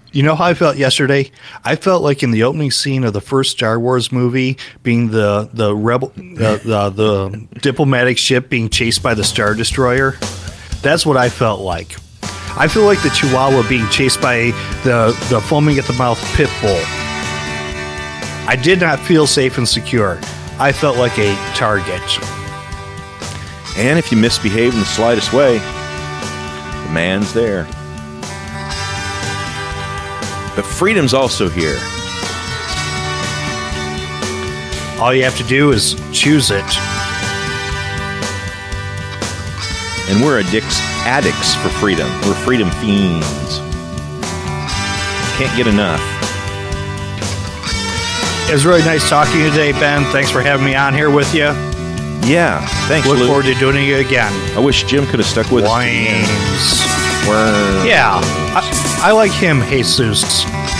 You know how I felt yesterday? I felt like in the opening scene of the first Star Wars movie, being the the rebel, the, the the diplomatic ship being chased by the Star Destroyer. That's what I felt like. I feel like the Chihuahua being chased by the the foaming at the mouth pit bull. I did not feel safe and secure. I felt like a target. And if you misbehave in the slightest way, the man's there. But freedom's also here. All you have to do is choose it. And we're addicts, addicts for freedom. We're freedom fiends. Can't get enough. It was really nice talking to you today, Ben. Thanks for having me on here with you. Yeah, thanks, Look Luke. forward to doing it again. I wish Jim could have stuck with Worms. us. Worms. Yeah, I, I like him, Jesus.